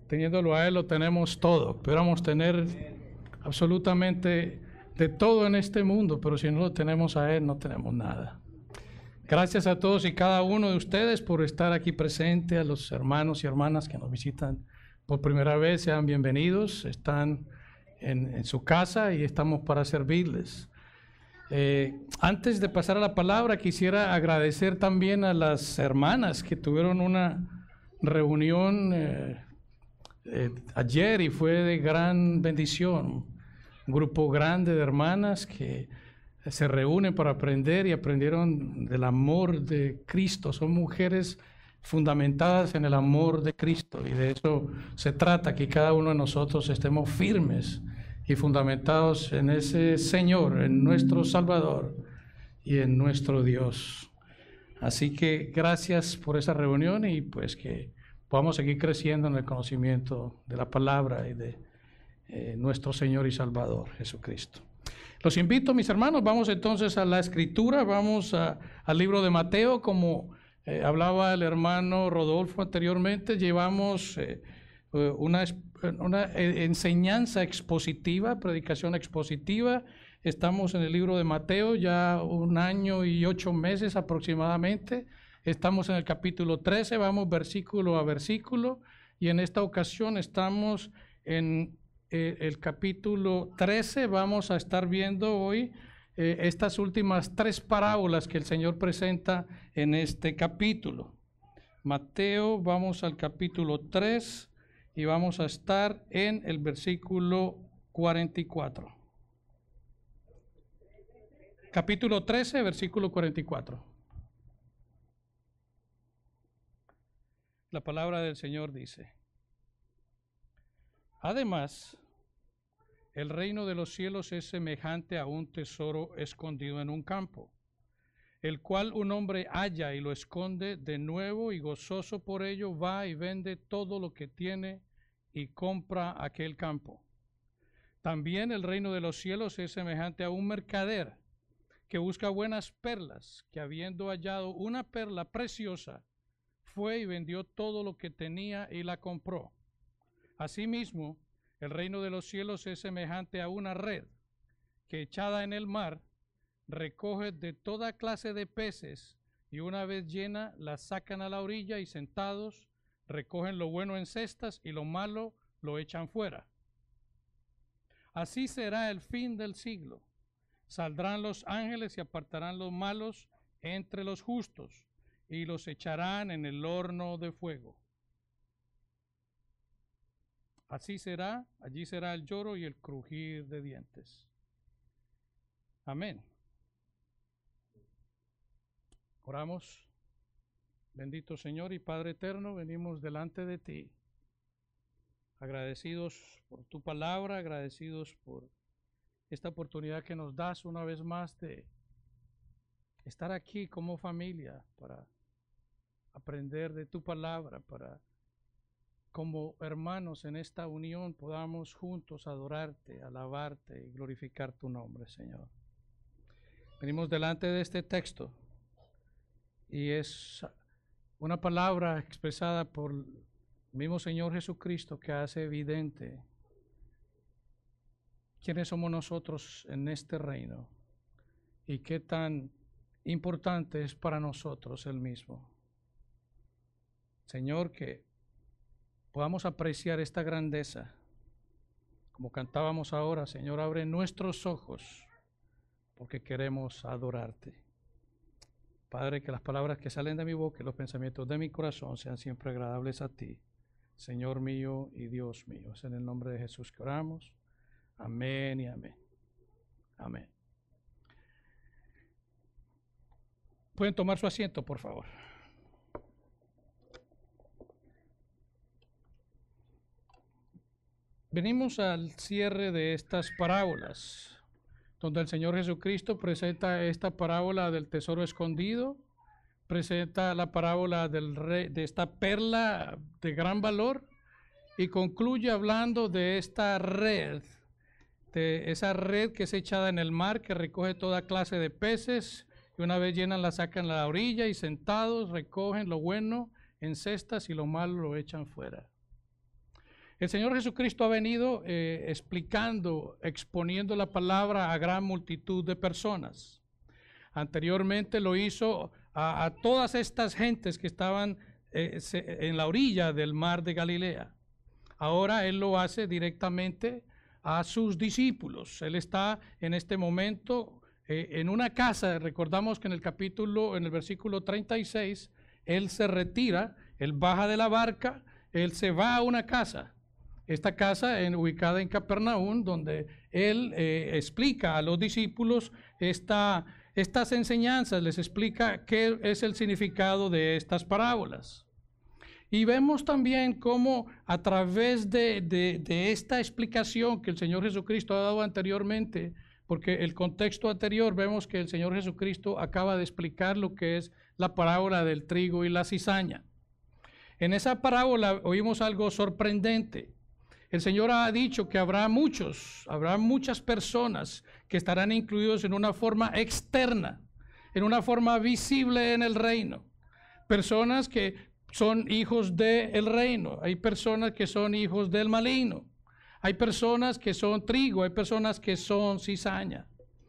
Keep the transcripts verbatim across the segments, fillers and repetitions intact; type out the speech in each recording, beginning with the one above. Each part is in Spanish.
teniéndolo a Él lo tenemos todo. Pudiéramos tener absolutamente de todo en este mundo, pero si no lo tenemos a Él, no tenemos nada. Gracias a todos y cada uno de ustedes por estar aquí presente, a los hermanos y hermanas que nos visitan por primera vez, sean bienvenidos, están en, en su casa y estamos para servirles. Eh, antes de pasar a la palabra, quisiera agradecer también a las hermanas que tuvieron una reunión eh, eh, ayer y fue de gran bendición. Un grupo grande de hermanas que se reúnen para aprender y aprendieron del amor de Cristo. Son mujeres fundamentadas en el amor de Cristo y de eso se trata, que cada uno de nosotros estemos firmes y fundamentados en ese Señor, en nuestro Salvador y en nuestro Dios. Así que gracias por esa reunión y pues que podamos seguir creciendo en el conocimiento de la palabra y de eh, nuestro Señor y Salvador Jesucristo. Los invito, mis hermanos, vamos entonces a la Escritura, vamos a, al libro de Mateo, como eh, hablaba el hermano Rodolfo anteriormente, llevamos eh, una, una enseñanza expositiva, predicación expositiva, estamos en el libro de Mateo ya un año y ocho meses aproximadamente, estamos en el capítulo trece, vamos versículo a versículo, y en esta ocasión estamos en Eh, el capítulo trece. Vamos a estar viendo hoy eh, estas últimas tres parábolas que el Señor presenta en este capítulo. Mateo, vamos al capítulo tres y vamos a estar en el versículo cuarenta y cuatro. Capítulo trece, versículo cuarenta y cuatro. La palabra del Señor dice: además, el reino de los cielos es semejante a un tesoro escondido en un campo, el cual un hombre halla y lo esconde de nuevo, y gozoso por ello va y vende todo lo que tiene y compra aquel campo. También el reino de los cielos es semejante a un mercader que busca buenas perlas, que habiendo hallado una perla preciosa, fue y vendió todo lo que tenía y la compró. Asimismo, el reino de los cielos es semejante a una red que, echada en el mar, recoge de toda clase de peces, y una vez llena la sacan a la orilla y sentados recogen lo bueno en cestas y lo malo lo echan fuera. Así será el fin del siglo. Saldrán los ángeles y apartarán los malos entre los justos y los echarán en el horno de fuego. Así será, allí será el lloro y el crujir de dientes. Amén. Oramos. Bendito Señor y Padre eterno, venimos delante de ti, agradecidos por tu palabra, agradecidos por esta oportunidad que nos das una vez más de estar aquí como familia para aprender de tu palabra, para como hermanos en esta unión podamos juntos adorarte, alabarte y glorificar tu nombre, Señor. Venimos delante de este texto y es una palabra expresada por el mismo Señor Jesucristo que hace evidente quiénes somos nosotros en este reino y qué tan importante es para nosotros el mismo. Señor, que podamos apreciar esta grandeza, como cantábamos ahora. Señor, abre nuestros ojos, porque queremos adorarte. Padre, que las palabras que salen de mi boca y los pensamientos de mi corazón sean siempre agradables a ti, Señor mío y Dios mío. Es en el nombre de Jesús que oramos. Amén y amén. Amén. Pueden tomar su asiento, por favor. Venimos al cierre de estas parábolas, donde el Señor Jesucristo presenta esta parábola del tesoro escondido, presenta la parábola del rey, de esta perla de gran valor, y concluye hablando de esta red, de esa red que es echada en el mar, que recoge toda clase de peces, y una vez llenan la sacan a la orilla, y sentados recogen lo bueno en cestas y lo malo lo echan fuera. El Señor Jesucristo ha venido eh, explicando, exponiendo la palabra a gran multitud de personas. Anteriormente lo hizo a, a todas estas gentes que estaban eh, se, en la orilla del mar de Galilea. Ahora Él lo hace directamente a sus discípulos. Él está en este momento eh, en una casa. Recordamos que en el capítulo, en el versículo treinta y seis, Él se retira, Él baja de la barca, Él se va a una casa. Esta casa en, ubicada en Capernaum, donde Él eh, explica a los discípulos esta, estas enseñanzas, les explica qué es el significado de estas parábolas. Y vemos también cómo a través de, de, de esta explicación que el Señor Jesucristo ha dado anteriormente, porque el contexto anterior vemos que el Señor Jesucristo acaba de explicar lo que es la parábola del trigo y la cizaña. En esa parábola oímos algo sorprendente. El Señor ha dicho que habrá muchos, habrá muchas personas que estarán incluidos en una forma externa, en una forma visible en el reino. Personas que son hijos del reino, hay personas que son hijos del maligno, hay personas que son trigo, hay personas que son cizaña.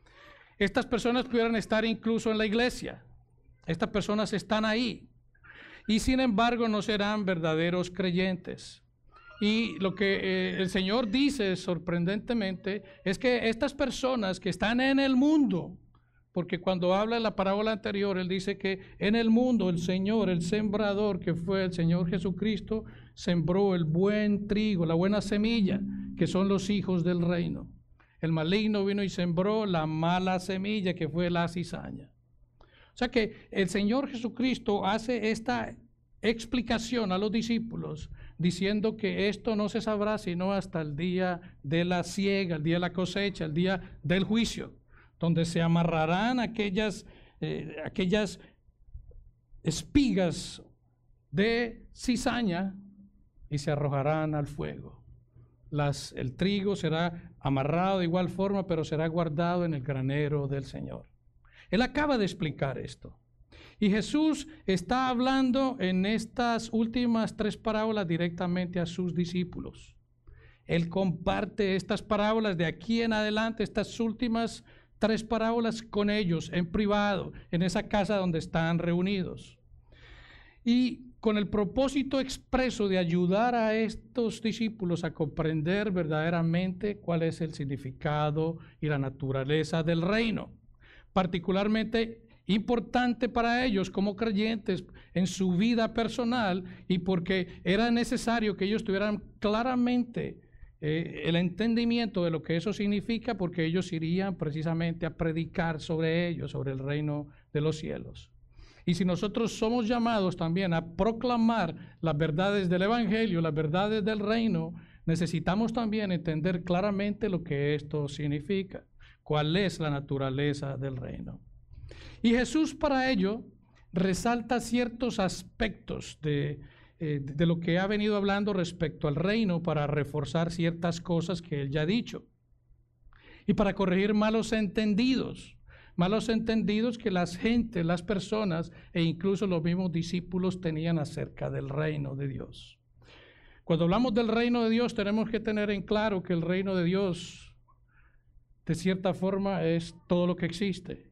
Estas personas pudieran estar incluso en la iglesia, estas personas están ahí, y sin embargo no serán verdaderos creyentes. Y lo que eh, el Señor dice sorprendentemente es que estas personas que están en el mundo, porque cuando habla en la parábola anterior, Él dice que en el mundo el Señor, el sembrador, que fue el Señor Jesucristo, sembró el buen trigo, la buena semilla, que son los hijos del reino. El maligno vino y sembró la mala semilla, que fue la cizaña. O sea que el Señor Jesucristo hace esta explicación a los discípulos, diciendo que esto no se sabrá sino hasta el día de la siega, el día de la cosecha, el día del juicio, donde se amarrarán aquellas, eh, aquellas espigas de cizaña y se arrojarán al fuego. Las, el trigo será amarrado de igual forma, pero será guardado en el granero del Señor. Él acaba de explicar esto. Y Jesús está hablando en estas últimas tres parábolas directamente a sus discípulos. Él comparte estas parábolas de aquí en adelante, estas últimas tres parábolas con ellos en privado, en esa casa donde están reunidos. Y con el propósito expreso de ayudar a estos discípulos a comprender verdaderamente cuál es el significado y la naturaleza del reino. Particularmente importante para ellos como creyentes en su vida personal, y porque era necesario que ellos tuvieran claramente eh, el entendimiento de lo que eso significa, porque ellos irían precisamente a predicar sobre ello, sobre el reino de los cielos. Y si nosotros somos llamados también a proclamar las verdades del evangelio, las verdades del reino, necesitamos también entender claramente lo que esto significa, cuál es la naturaleza del reino. Y Jesús para ello resalta ciertos aspectos de, eh, de lo que ha venido hablando respecto al reino, para reforzar ciertas cosas que Él ya ha dicho y para corregir malos entendidos, malos entendidos que las gentes, las personas e incluso los mismos discípulos tenían acerca del reino de Dios. Cuando hablamos del reino de Dios, tenemos que tener en claro que el reino de Dios, de cierta forma, es todo lo que existe.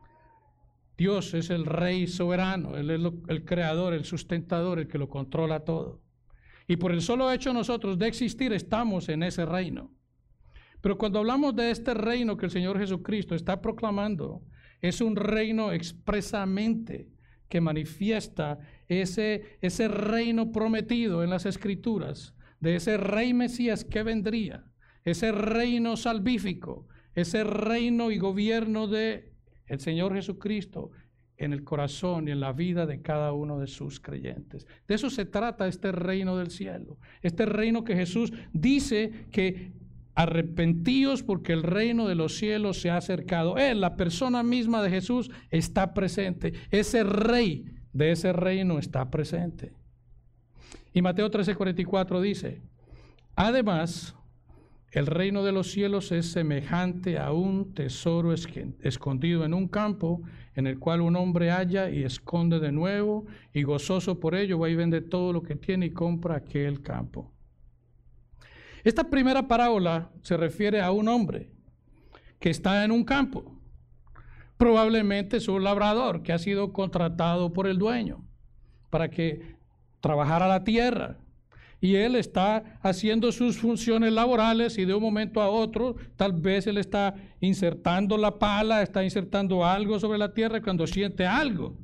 Dios es el Rey soberano, Él es lo, el creador, el sustentador, el que lo controla todo. Y por el solo hecho nosotros de existir estamos en ese reino. Pero cuando hablamos de este reino que el Señor Jesucristo está proclamando, es un reino expresamente que manifiesta ese, ese reino prometido en las Escrituras, de ese Rey Mesías que vendría, ese reino salvífico, ese reino y gobierno de el Señor Jesucristo en el corazón y en la vida de cada uno de sus creyentes. De eso se trata este reino del cielo. Este reino que Jesús dice que arrepentíos porque el reino de los cielos se ha acercado. Él, la persona misma de Jesús, está presente. Ese rey de ese reino está presente. Y Mateo trece cuarenta y cuatro dice, además, el reino de los cielos es semejante a un tesoro escondido en un campo, en el cual un hombre halla y esconde de nuevo, y gozoso por ello va y vende todo lo que tiene y compra aquel campo. Esta primera parábola se refiere a un hombre que está en un campo. Probablemente es un labrador que ha sido contratado por el dueño para que trabajara la tierra. Y él está haciendo sus funciones laborales y de un momento a otro, tal vez él está insertando la pala, está insertando algo sobre la tierra cuando siente algo.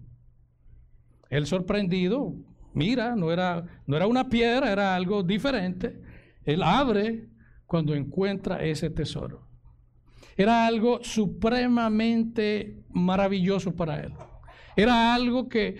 Él sorprendido, mira, no era, no era una piedra, era algo diferente. Él abre cuando encuentra ese tesoro. Era algo supremamente maravilloso para él. Era algo que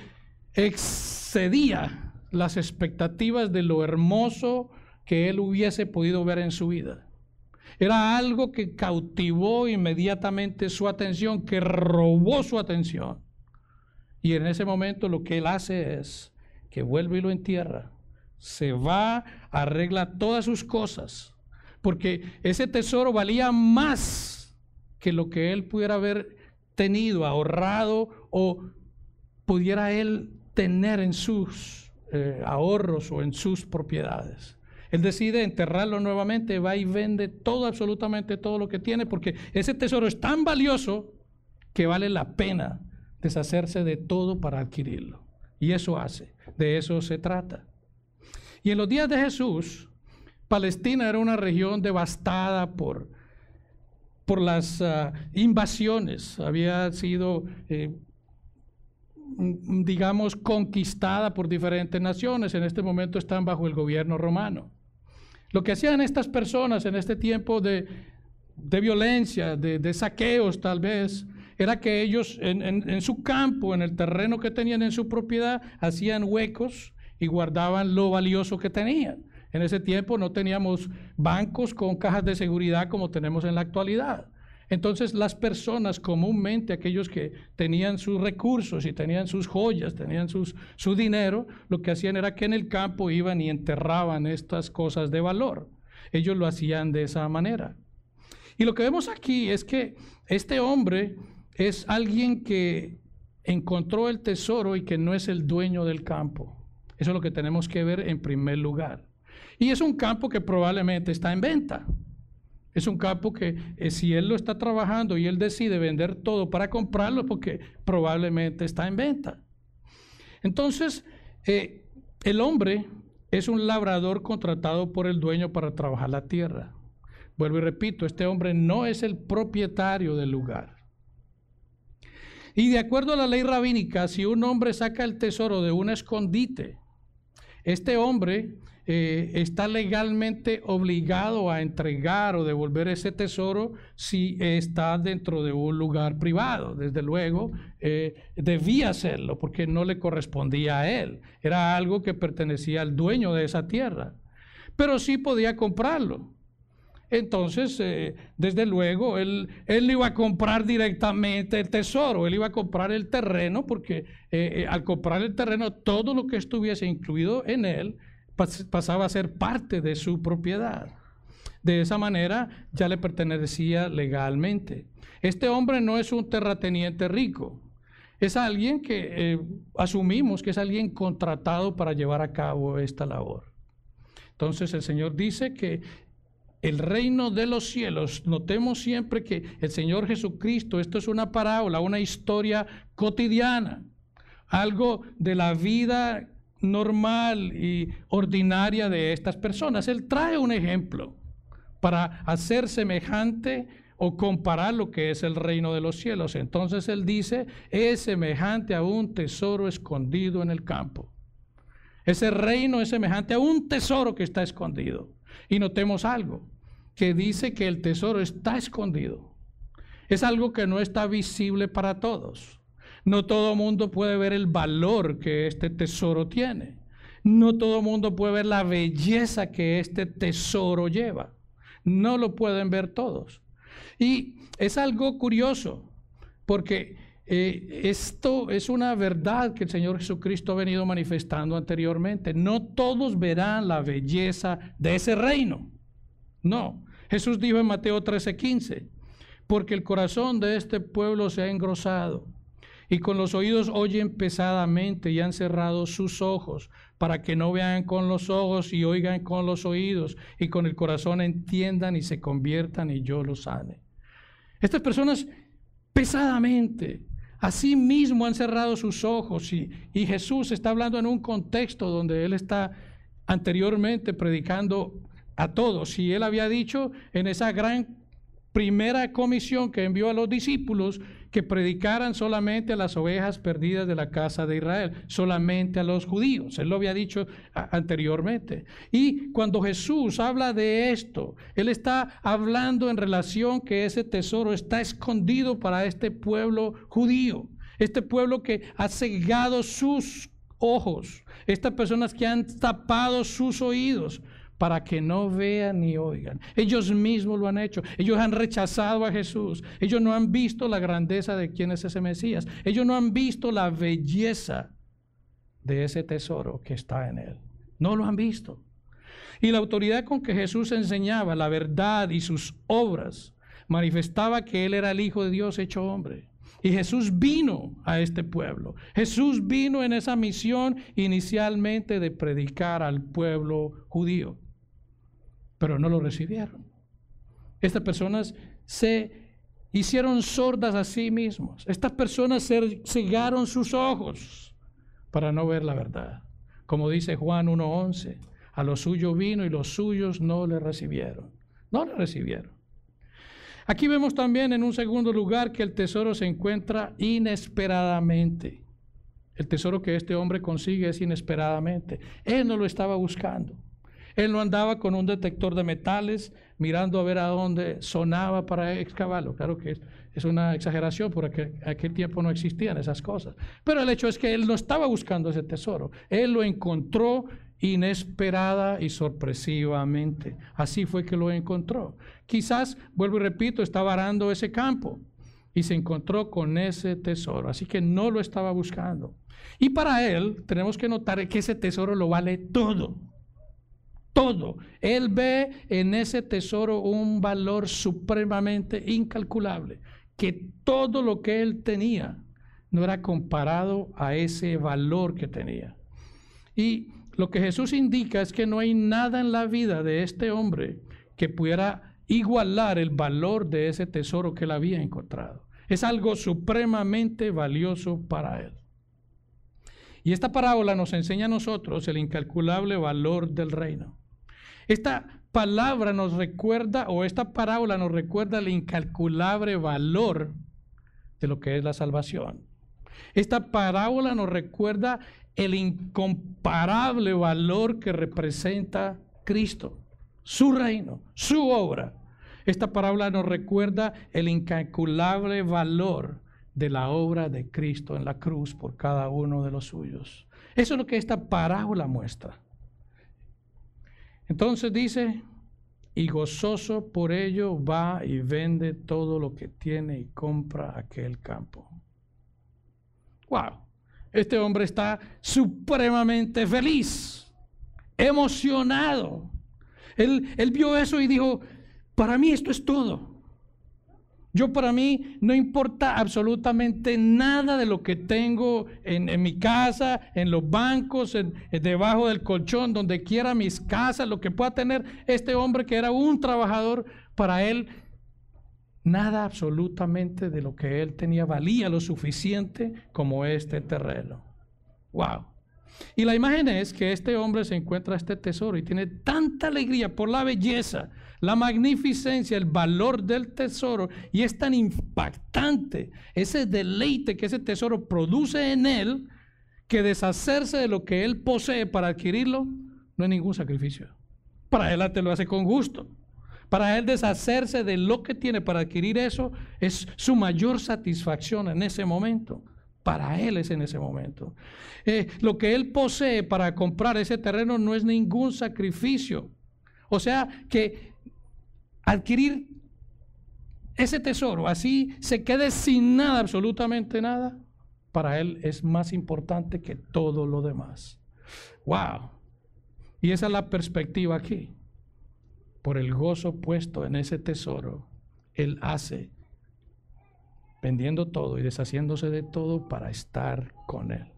excedía las expectativas de lo hermoso que él hubiese podido ver en su vida. Era algo que cautivó inmediatamente su atención, que robó su atención. Y en ese momento lo que él hace es que vuelve y lo entierra. Se va, arregla todas sus cosas, porque ese tesoro valía más que lo que él pudiera haber tenido, ahorrado o pudiera él tener en sus Eh, ahorros o en sus propiedades. Él decide enterrarlo nuevamente, va y vende todo, absolutamente todo lo que tiene, porque ese tesoro es tan valioso que vale la pena deshacerse de todo para adquirirlo. Y eso hace, de eso se trata. Y en los días de Jesús, Palestina era una región devastada por, por las uh, invasiones. Había sido eh, digamos, conquistada por diferentes naciones. En este momento están bajo el gobierno romano. Lo que hacían estas personas en este tiempo de, de violencia, de, de saqueos tal vez, era que ellos en, en, en su campo, en el terreno que tenían en su propiedad, hacían huecos y guardaban lo valioso que tenían. En ese tiempo no teníamos bancos con cajas de seguridad como tenemos en la actualidad. Entonces las personas comúnmente, aquellos que tenían sus recursos y tenían sus joyas, tenían sus, su dinero, lo que hacían era que en el campo iban y enterraban estas cosas de valor. Ellos lo hacían de esa manera. Y lo que vemos aquí es que este hombre es alguien que encontró el tesoro y que no es el dueño del campo. Eso es lo que tenemos que ver en primer lugar. Y es un campo que probablemente está en venta. Es un campo que eh, si él lo está trabajando y él decide vender todo para comprarlo, porque probablemente está en venta. Entonces, eh, el hombre es un labrador contratado por el dueño para trabajar la tierra. Vuelvo y repito, este hombre no es el propietario del lugar. Y de acuerdo a la ley rabínica, si un hombre saca el tesoro de un escondite, este hombre Eh, está legalmente obligado a entregar o devolver ese tesoro si eh, está dentro de un lugar privado. Desde luego, eh, debía hacerlo porque no le correspondía a él. Era algo que pertenecía al dueño de esa tierra. Pero sí podía comprarlo. Entonces, eh, desde luego, él, él iba a comprar directamente el tesoro, él iba a comprar el terreno, porque eh, eh, al comprar el terreno, todo lo que estuviese incluido en él, pasaba a ser parte de su propiedad. De esa manera ya le pertenecía legalmente. Este hombre no es un terrateniente rico, es alguien que eh, asumimos que es alguien contratado para llevar a cabo esta labor. Entonces el Señor dice que el reino de los cielos, notemos siempre que el Señor Jesucristo, esto es una parábola, una historia cotidiana, algo de la vida normal y ordinaria de estas personas. Él trae un ejemplo para hacer semejante o comparar lo que es el reino de los cielos. Entonces él dice, es semejante a un tesoro escondido en el campo. Ese reino es semejante a un tesoro que está escondido. Y notemos algo, que dice que el tesoro está escondido. Es algo que no está visible para todos. No todo mundo puede ver el valor que este tesoro tiene. No todo mundo puede ver la belleza que este tesoro lleva. No lo pueden ver todos. Y es algo curioso, porque eh, esto es una verdad que el Señor Jesucristo ha venido manifestando anteriormente. No todos verán la belleza de ese reino. No. Jesús dijo en Mateo trece quince, porque el corazón de este pueblo se ha engrosado, y con los oídos oyen pesadamente y han cerrado sus ojos para que no vean con los ojos y oigan con los oídos y con el corazón entiendan y se conviertan y yo los sane. Estas personas pesadamente, así mismo han cerrado sus ojos y, y Jesús está hablando en un contexto donde Él está anteriormente predicando a todos y Él había dicho en esa gran primera comisión que envió a los discípulos que predicaran solamente a las ovejas perdidas de la casa de Israel, solamente a los judíos. Él lo había dicho a, anteriormente. Y cuando Jesús habla de esto, Él está hablando en relación que ese tesoro está escondido para este pueblo judío, este pueblo que ha cegado sus ojos, estas personas que han tapado sus oídos para que no vean ni oigan. Ellos mismos lo han hecho. Ellos han rechazado a Jesús. Ellos no han visto la grandeza de quién es ese Mesías. Ellos no han visto la belleza de ese tesoro que está en Él. No lo han visto. Y la autoridad con que Jesús enseñaba la verdad y sus obras manifestaba que Él era el Hijo de Dios hecho hombre. Y Jesús vino a este pueblo. Jesús vino en esa misión inicialmente de predicar al pueblo judío. Pero no lo recibieron. Estas personas se hicieron sordas a sí mismos. Estas personas se cegaron sus ojos para no ver la verdad. Como dice Juan uno once, a lo suyo vino y los suyos no le recibieron. No le recibieron. Aquí vemos también en un segundo lugar que el tesoro se encuentra inesperadamente. El tesoro que este hombre consigue es inesperadamente. Él no lo estaba buscando. Él no andaba con un detector de metales mirando a ver a dónde sonaba para excavarlo. Claro que es, es una exageración porque en aquel tiempo no existían esas cosas. Pero el hecho es que él no estaba buscando ese tesoro. Él lo encontró inesperada y sorpresivamente. Así fue que lo encontró. Quizás, vuelvo y repito, estaba arando ese campo y se encontró con ese tesoro. Así que no lo estaba buscando. Y para él tenemos que notar que ese tesoro lo vale todo. Todo. Él ve en ese tesoro un valor supremamente incalculable, que todo lo que él tenía no era comparado a ese valor que tenía. Y lo que Jesús indica es que no hay nada en la vida de este hombre que pudiera igualar el valor de ese tesoro que él había encontrado. Es algo supremamente valioso para él. Y esta parábola nos enseña a nosotros el incalculable valor del reino. Esta palabra nos recuerda, o esta parábola nos recuerda el incalculable valor de lo que es la salvación. Esta parábola nos recuerda el incomparable valor que representa Cristo, su reino, su obra. Esta parábola nos recuerda el incalculable valor de la obra de Cristo en la cruz por cada uno de los suyos. Eso es lo que esta parábola muestra. Entonces dice, y gozoso por ello va y vende todo lo que tiene y compra aquel campo. ¡Wow! Este hombre está supremamente feliz, emocionado. Él, él vio eso y dijo, para mí esto es todo. Yo para mí no importa absolutamente nada de lo que tengo en, en mi casa, en los bancos, en, en debajo del colchón, donde quiera mis casas, lo que pueda tener este hombre que era un trabajador, para él nada absolutamente de lo que él tenía valía lo suficiente como este terreno. Wow. Y la imagen es que este hombre se encuentra este tesoro y tiene tanta alegría por la belleza, la magnificencia, el valor del tesoro, y es tan impactante ese deleite que ese tesoro produce en él, que deshacerse de lo que él posee para adquirirlo no es ningún sacrificio. Para él te lo hace con gusto. Para él deshacerse de lo que tiene para adquirir eso es su mayor satisfacción en ese momento. Para él es en ese momento. Eh, lo que él posee para comprar ese terreno no es ningún sacrificio. O sea que adquirir ese tesoro, así se quede sin nada, absolutamente nada, para él es más importante que todo lo demás. ¡Wow! Y esa es la perspectiva aquí. Por el gozo puesto en ese tesoro, él hace vendiendo todo y deshaciéndose de todo para estar con Él.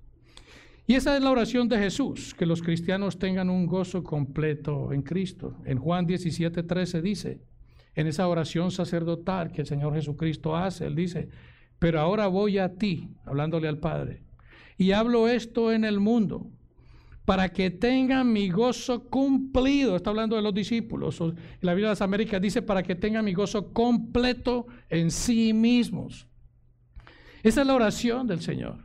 Y esa es la oración de Jesús, que los cristianos tengan un gozo completo en Cristo. En Juan diecisiete, trece dice, en esa oración sacerdotal que el Señor Jesucristo hace, Él dice, pero ahora voy a ti, hablándole al Padre, y hablo esto en el mundo, para que tengan mi gozo cumplido. Está hablando de los discípulos. La Biblia de las Américas dice, para que tengan mi gozo completo en sí mismos. Esa es la oración del Señor.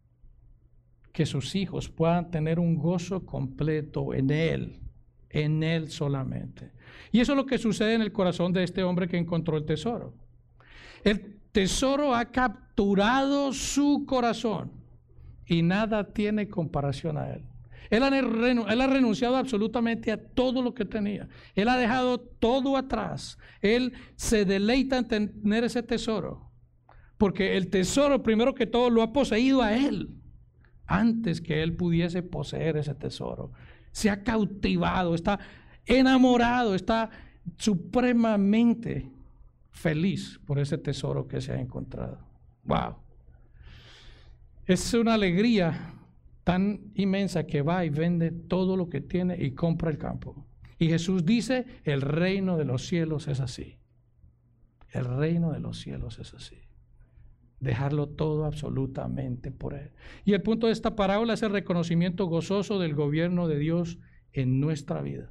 Que sus hijos puedan tener un gozo completo en Él, en Él solamente. Y eso es lo que sucede en el corazón de este hombre que encontró el tesoro. El tesoro ha capturado su corazón y nada tiene comparación a Él. Él ha, él ha renunciado absolutamente a todo lo que tenía. Él ha dejado todo atrás. Él se deleita en tener ese tesoro, porque el tesoro, primero que todo, lo ha poseído a Él, antes que Él pudiese poseer ese tesoro. Se ha cautivado, está enamorado, está supremamente feliz por ese tesoro que se ha encontrado. ¡Wow! Es una alegría tan inmensa que va y vende todo lo que tiene y compra el campo. Y Jesús dice, el reino de los cielos es así. El reino de los cielos es así. Dejarlo todo absolutamente por Él. Y el punto de esta parábola es el reconocimiento gozoso del gobierno de Dios en nuestra vida.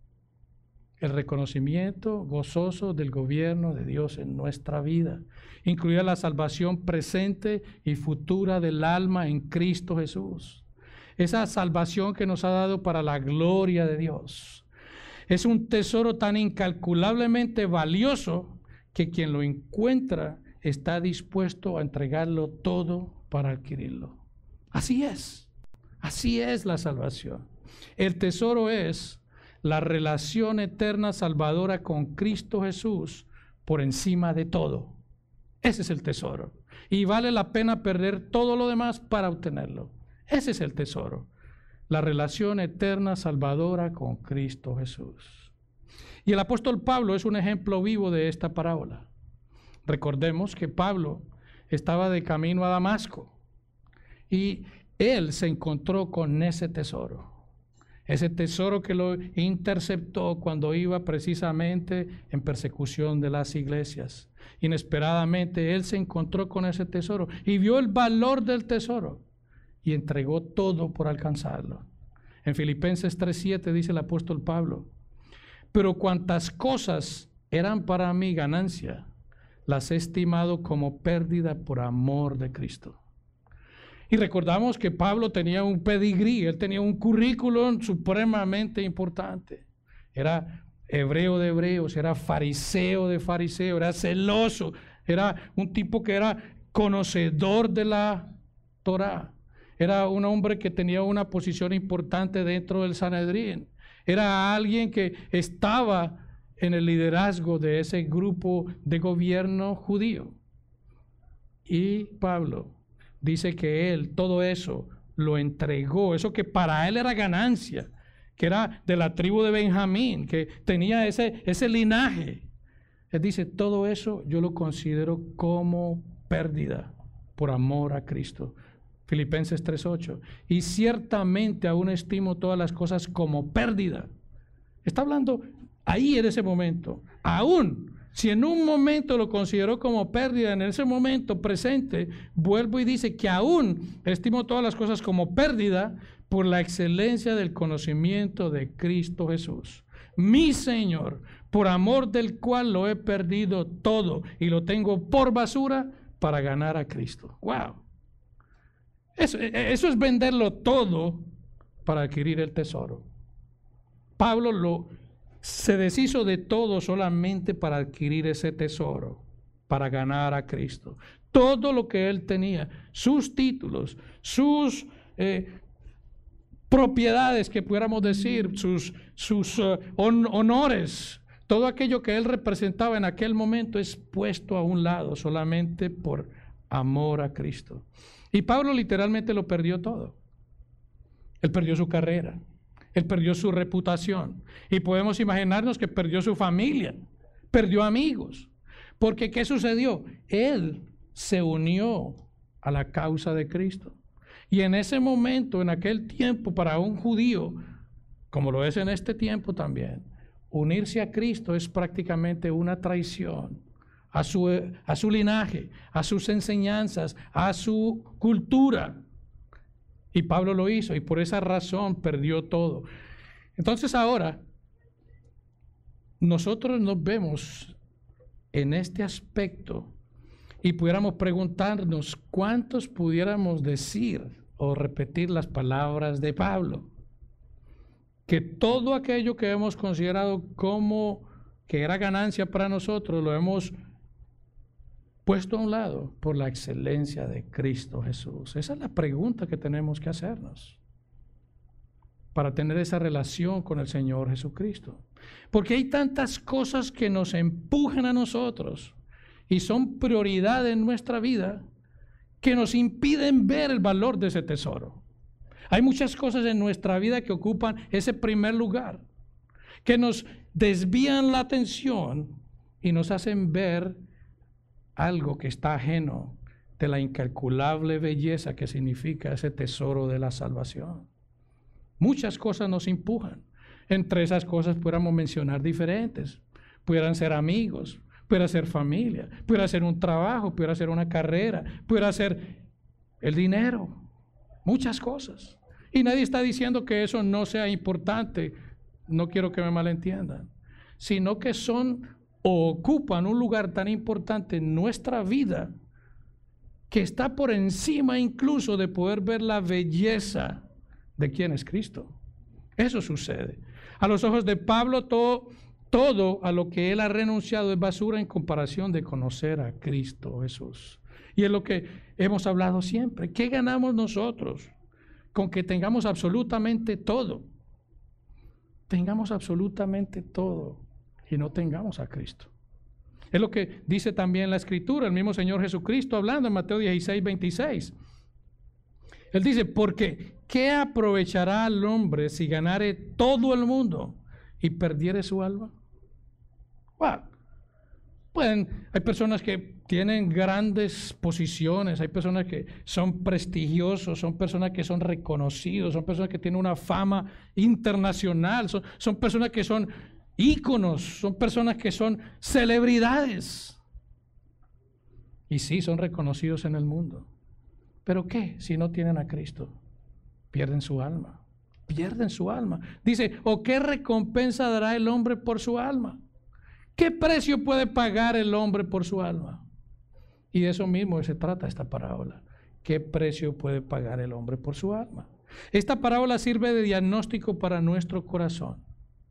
El reconocimiento gozoso del gobierno de Dios en nuestra vida, incluida la salvación presente y futura del alma en Cristo Jesús. Esa salvación que nos ha dado para la gloria de Dios. Es un tesoro tan incalculablemente valioso que quien lo encuentra está dispuesto a entregarlo todo para adquirirlo. Así es, así es la salvación. El tesoro es la relación eterna salvadora con Cristo Jesús por encima de todo. Ese es el tesoro. Y vale la pena perder todo lo demás para obtenerlo. Ese es el tesoro. La relación eterna salvadora con Cristo Jesús. Y el apóstol Pablo es un ejemplo vivo de esta parábola. Recordemos que Pablo estaba de camino a Damasco y él se encontró con ese tesoro. Ese tesoro que lo interceptó cuando iba precisamente en persecución de las iglesias. Inesperadamente él se encontró con ese tesoro y vio el valor del tesoro y entregó todo por alcanzarlo. En Filipenses tres siete dice el apóstol Pablo, pero cuantas cosas eran para mí ganancia, las he estimado como pérdida por amor de Cristo. Y recordamos que Pablo tenía un pedigrí, él tenía un currículum supremamente importante. Era hebreo de hebreos, era fariseo de fariseos, era celoso, era un tipo que era conocedor de la Torá. Era un hombre que tenía una posición importante dentro del Sanedrín. Era alguien que estaba en el liderazgo de ese grupo de gobierno judío. Y Pablo dice que él todo eso lo entregó, eso que para él era ganancia, que era de la tribu de Benjamín, que tenía ese, ese linaje. Él dice, todo eso yo lo considero como pérdida por amor a Cristo. Filipenses tres ocho. Y ciertamente aún estimo todas las cosas como pérdida. Está hablando ahí en ese momento. Aún si en un momento lo consideró como pérdida, en ese momento presente, vuelvo y dice que aún estimo todas las cosas como pérdida por la excelencia del conocimiento de Cristo Jesús, mi Señor, por amor del cual lo he perdido todo y lo tengo por basura para ganar a Cristo. ¡Wow! Eso, eso es venderlo todo para adquirir el tesoro. Pablo lo, se deshizo de todo solamente para adquirir ese tesoro, para ganar a Cristo. Todo lo que él tenía, sus títulos, sus eh, propiedades, que pudiéramos decir, sus, sus uh, hon honores, todo aquello que él representaba en aquel momento es puesto a un lado solamente por amor a Cristo. Y Pablo literalmente lo perdió todo. Él perdió su carrera, él perdió su reputación. Y podemos imaginarnos que perdió su familia, perdió amigos. Porque ¿qué sucedió? Él se unió a la causa de Cristo. Y en ese momento, en aquel tiempo, para un judío, como lo es en este tiempo también, unirse a Cristo es prácticamente una traición a su, a su linaje, a sus enseñanzas, a su cultura. Y Pablo lo hizo y por esa razón perdió todo. Entonces ahora, nosotros nos vemos en este aspecto y pudiéramos preguntarnos cuántos pudiéramos decir o repetir las palabras de Pablo. Que todo aquello que hemos considerado como que era ganancia para nosotros, lo hemos puesto a un lado por la excelencia de Cristo Jesús. Esa es la pregunta que tenemos que hacernos para tener esa relación con el Señor Jesucristo. Porque hay tantas cosas que nos empujan a nosotros y son prioridad en nuestra vida que nos impiden ver el valor de ese tesoro. Hay muchas cosas en nuestra vida que ocupan ese primer lugar, que nos desvían la atención y nos hacen ver algo que está ajeno de la incalculable belleza que significa ese tesoro de la salvación. Muchas cosas nos empujan. Entre esas cosas pudiéramos mencionar diferentes. Pudieran ser amigos, pudiera ser familia, pudiera ser un trabajo, pudiera ser una carrera, pudiera ser el dinero. Muchas cosas. Y nadie está diciendo que eso no sea importante. No quiero que me malentiendan. Sino que son o ocupan un lugar tan importante en nuestra vida que está por encima incluso de poder ver la belleza de quién es Cristo. Eso sucede. A los ojos de Pablo, todo, todo a lo que él ha renunciado es basura en comparación de conocer a Cristo Jesús. Y es lo que hemos hablado siempre. ¿Qué ganamos nosotros con que tengamos absolutamente todo? Tengamos absolutamente todo y no tengamos a Cristo. Es lo que dice también la Escritura, el mismo Señor Jesucristo hablando en Mateo dieciséis, veintiséis. Él dice, porque ¿qué aprovechará al hombre si ganare todo el mundo y perdiere su alma? Wow. Pueden, hay personas que tienen grandes posiciones, hay personas que son prestigiosos, son personas que son reconocidos, son personas que tienen una fama internacional, son, son personas que son íconos, son personas que son celebridades. Y sí, son reconocidos en el mundo. ¿Pero qué si no tienen a Cristo? Pierden su alma, pierden su alma. Dice, ¿o qué recompensa dará el hombre por su alma? ¿Qué precio puede pagar el hombre por su alma? Y de eso mismo se trata esta parábola. ¿Qué precio puede pagar el hombre por su alma? Esta parábola sirve de diagnóstico para nuestro corazón.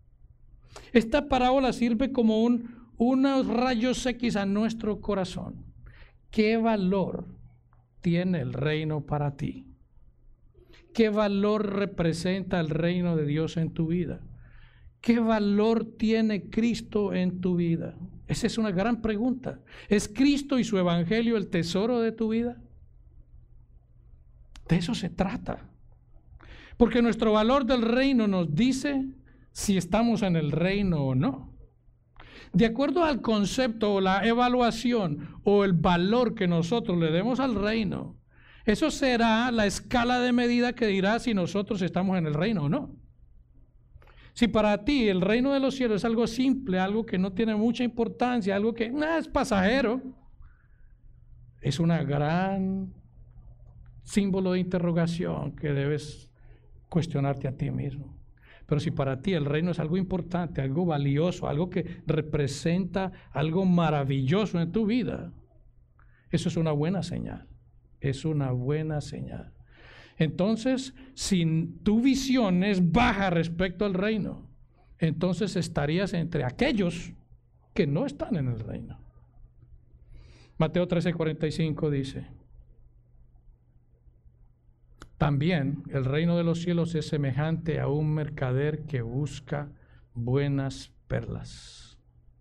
Esta parábola sirve como un, unos rayos X a nuestro corazón. ¿Qué valor tiene el reino para ti? ¿Qué valor representa el reino de Dios en tu vida? ¿Qué valor tiene Cristo en tu vida? Esa es una gran pregunta. ¿Es Cristo y su evangelio el tesoro de tu vida? De eso se trata. Porque nuestro valor del reino nos dice si estamos en el reino o no. De acuerdo al concepto o la evaluación o el valor que nosotros le demos al reino, eso será la escala de medida que dirá si nosotros estamos en el reino o no. Si para ti el reino de los cielos es algo simple, algo que no tiene mucha importancia, algo que nah, es pasajero, es una gran símbolo de interrogación que debes cuestionarte a ti mismo. Pero si para ti el reino es algo importante, algo valioso, algo que representa algo maravilloso en tu vida, eso es una buena señal. Es una buena señal. Entonces, si tu visión es baja respecto al reino, entonces estarías entre aquellos que no están en el reino. Mateo trece, cuarenta y cinco dice, también el reino de los cielos es semejante a un mercader que busca buenas perlas.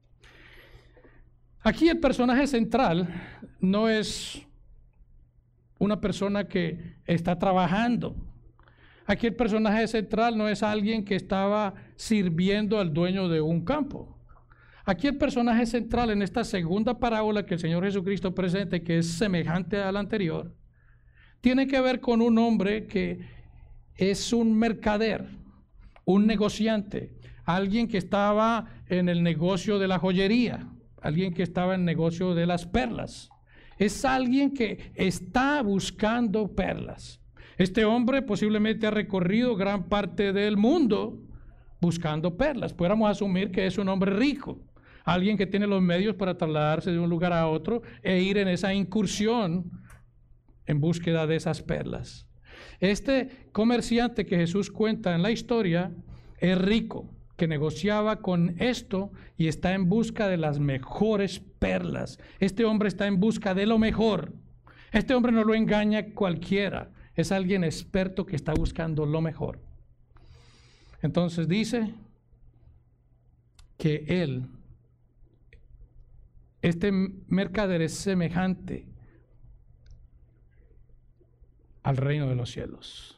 Aquí el personaje central no es una persona que está trabajando. Aquí el personaje central no es alguien que estaba sirviendo al dueño de un campo. Aquí el personaje central en esta segunda parábola que el Señor Jesucristo presenta, que es semejante a la anterior, tiene que ver con un hombre que es un mercader, un negociante, alguien que estaba en el negocio de la joyería, alguien que estaba en el negocio de las perlas. Es alguien que está buscando perlas. Este hombre posiblemente ha recorrido gran parte del mundo buscando perlas. Pudiéramos asumir que es un hombre rico, alguien que tiene los medios para trasladarse de un lugar a otro e ir en esa incursión en búsqueda de esas perlas. Este comerciante que Jesús cuenta en la historia es rico, que negociaba con esto y está en busca de las mejores perlas. Este hombre está en busca de lo mejor. Este hombre no lo engaña cualquiera, es alguien experto que está buscando lo mejor. Entonces dice que él, este mercader, es semejante al reino de los cielos.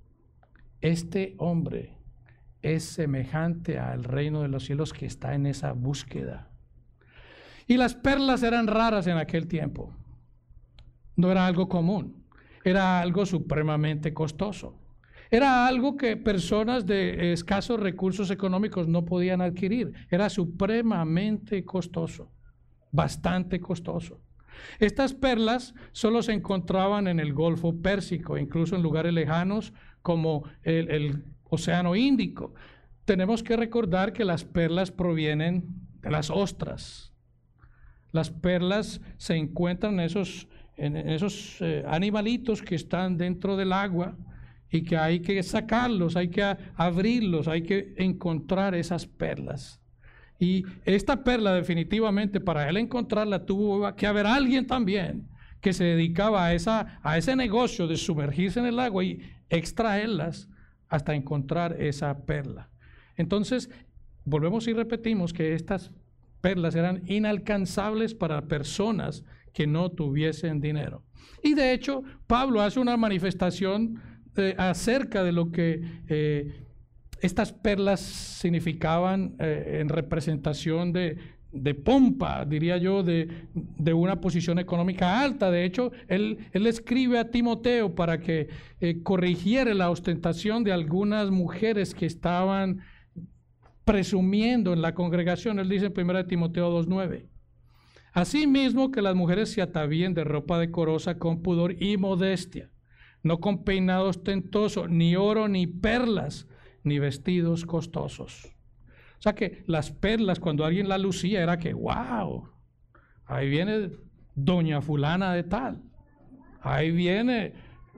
Este hombre es semejante al reino de los cielos que está en esa búsqueda. Y las perlas eran raras en aquel tiempo. No era algo común, era algo supremamente costoso. Era algo que personas de escasos recursos económicos no podían adquirir. Era supremamente costoso, bastante costoso. Estas perlas solo se encontraban en el Golfo Pérsico, incluso en lugares lejanos como el, el Océano Índico. Tenemos que recordar que las perlas provienen de las ostras. Las perlas se encuentran en esos, en esos eh, animalitos que están dentro del agua y que hay que sacarlos, hay que abrirlos, hay que encontrar esas perlas. Y esta perla definitivamente, para él encontrarla, tuvo que haber alguien también que se dedicaba a, esa, a ese negocio de sumergirse en el agua y extraerlas hasta encontrar esa perla. Entonces, volvemos y repetimos que estas perlas eran inalcanzables para personas que no tuviesen dinero. Y de hecho, Pablo hace una manifestación eh, acerca de lo que eh, estas perlas significaban eh, en representación de, de pompa, diría yo, de, de una posición económica alta. De hecho, él, él escribe a Timoteo para que eh, corrigiera la ostentación de algunas mujeres que estaban presumiendo en la congregación. Él dice en primera Timoteo dos nueve: asimismo que las mujeres se atavíen de ropa decorosa con pudor y modestia, no con peinado ostentoso, ni oro, ni perlas, ni vestidos costosos. O sea que las perlas, cuando alguien las lucía, era que, wow, ahí viene doña fulana de tal, ahí viene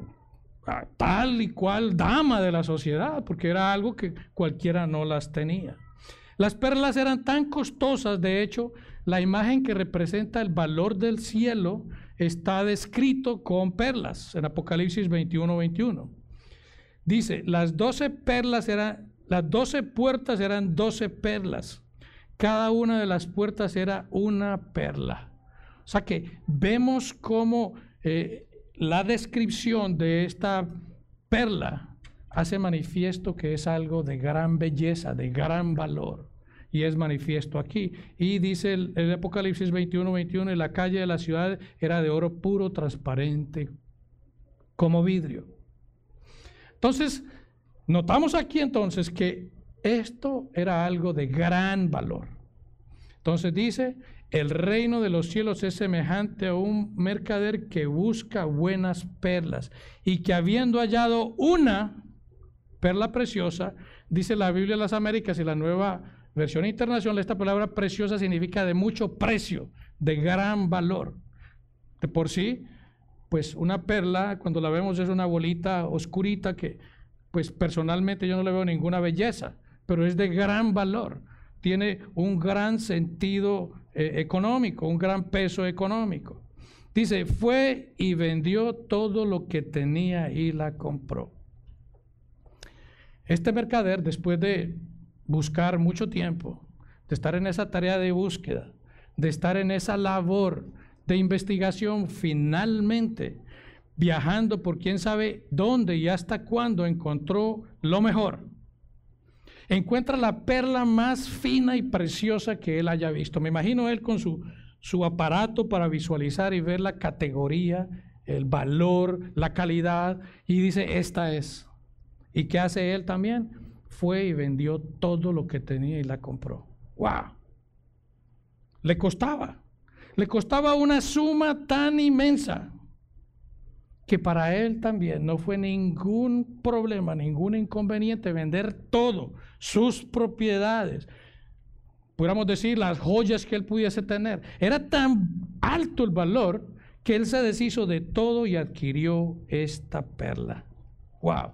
tal y cual dama de la sociedad, porque era algo que cualquiera no las tenía. Las perlas eran tan costosas, de hecho, la imagen que representa el valor del cielo está descrito con perlas en Apocalipsis veintiuno veintiuno. Dice, las doce perlas eran, las doce puertas eran doce perlas. Cada una de las puertas era una perla. O sea que vemos cómo eh, la descripción de esta perla hace manifiesto que es algo de gran belleza, de gran valor. Y es manifiesto aquí. Y dice el, el Apocalipsis veintiuno veintiuno, y la calle de la ciudad era de oro puro, transparente, como vidrio. Entonces, notamos aquí entonces que esto era algo de gran valor. Entonces dice, el reino de los cielos es semejante a un mercader que busca buenas perlas y que habiendo hallado una perla preciosa, dice la Biblia de las Américas y la Nueva Versión Internacional, esta palabra preciosa significa de mucho precio, de gran valor. De por sí, pues una perla, cuando la vemos, es una bolita oscurita que, pues personalmente yo no le veo ninguna belleza, pero es de gran valor. Tiene un gran sentido eh, económico, un gran peso económico. Dice, fue y vendió todo lo que tenía y la compró. Este mercader, después de buscar mucho tiempo, de estar en esa tarea de búsqueda, de estar en esa labor de investigación, finalmente, viajando por quién sabe dónde y hasta cuándo, encontró lo mejor. encuentra la perla más fina y preciosa que él haya visto. Me imagino él con su, su aparato para visualizar y ver la categoría, el valor, la calidad, y dice, esta es. ¿Y qué hace él también? Fue y vendió todo lo que tenía y la compró. ¡Wow! Le costaba. Le costaba una suma tan inmensa que para él también no fue ningún problema, ningún inconveniente vender todo, sus propiedades, pudiéramos decir las joyas que él pudiese tener. Era tan alto el valor que él se deshizo de todo y adquirió esta perla. ¡Wow!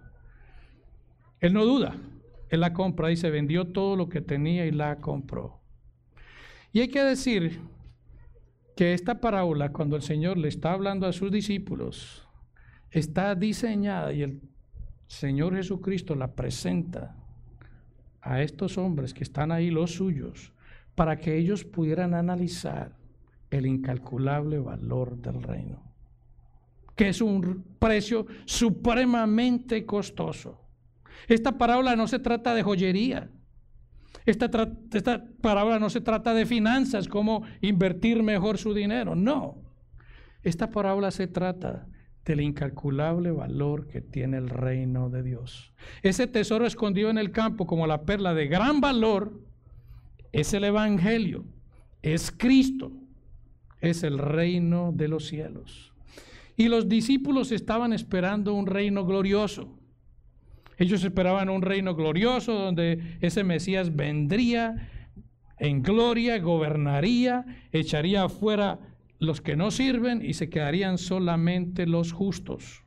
Él no duda, él la compra y se vendió todo lo que tenía y la compró. Y hay que decir que esta parábola, cuando el Señor le está hablando a sus discípulos, está diseñada y el Señor Jesucristo la presenta a estos hombres que están ahí, los suyos, para que ellos pudieran analizar el incalculable valor del reino, que es un precio supremamente costoso. Esta parábola no se trata de joyería. Esta, esta parábola no se trata de finanzas, cómo invertir mejor su dinero. No. Esta parábola se trata del incalculable valor que tiene el reino de Dios. Ese tesoro escondido en el campo como la perla de gran valor es el Evangelio, es Cristo, es el reino de los cielos. Y los discípulos estaban esperando un reino glorioso. Ellos esperaban un reino glorioso donde ese Mesías vendría en gloria, gobernaría, echaría afuera los que no sirven y se quedarían solamente los justos.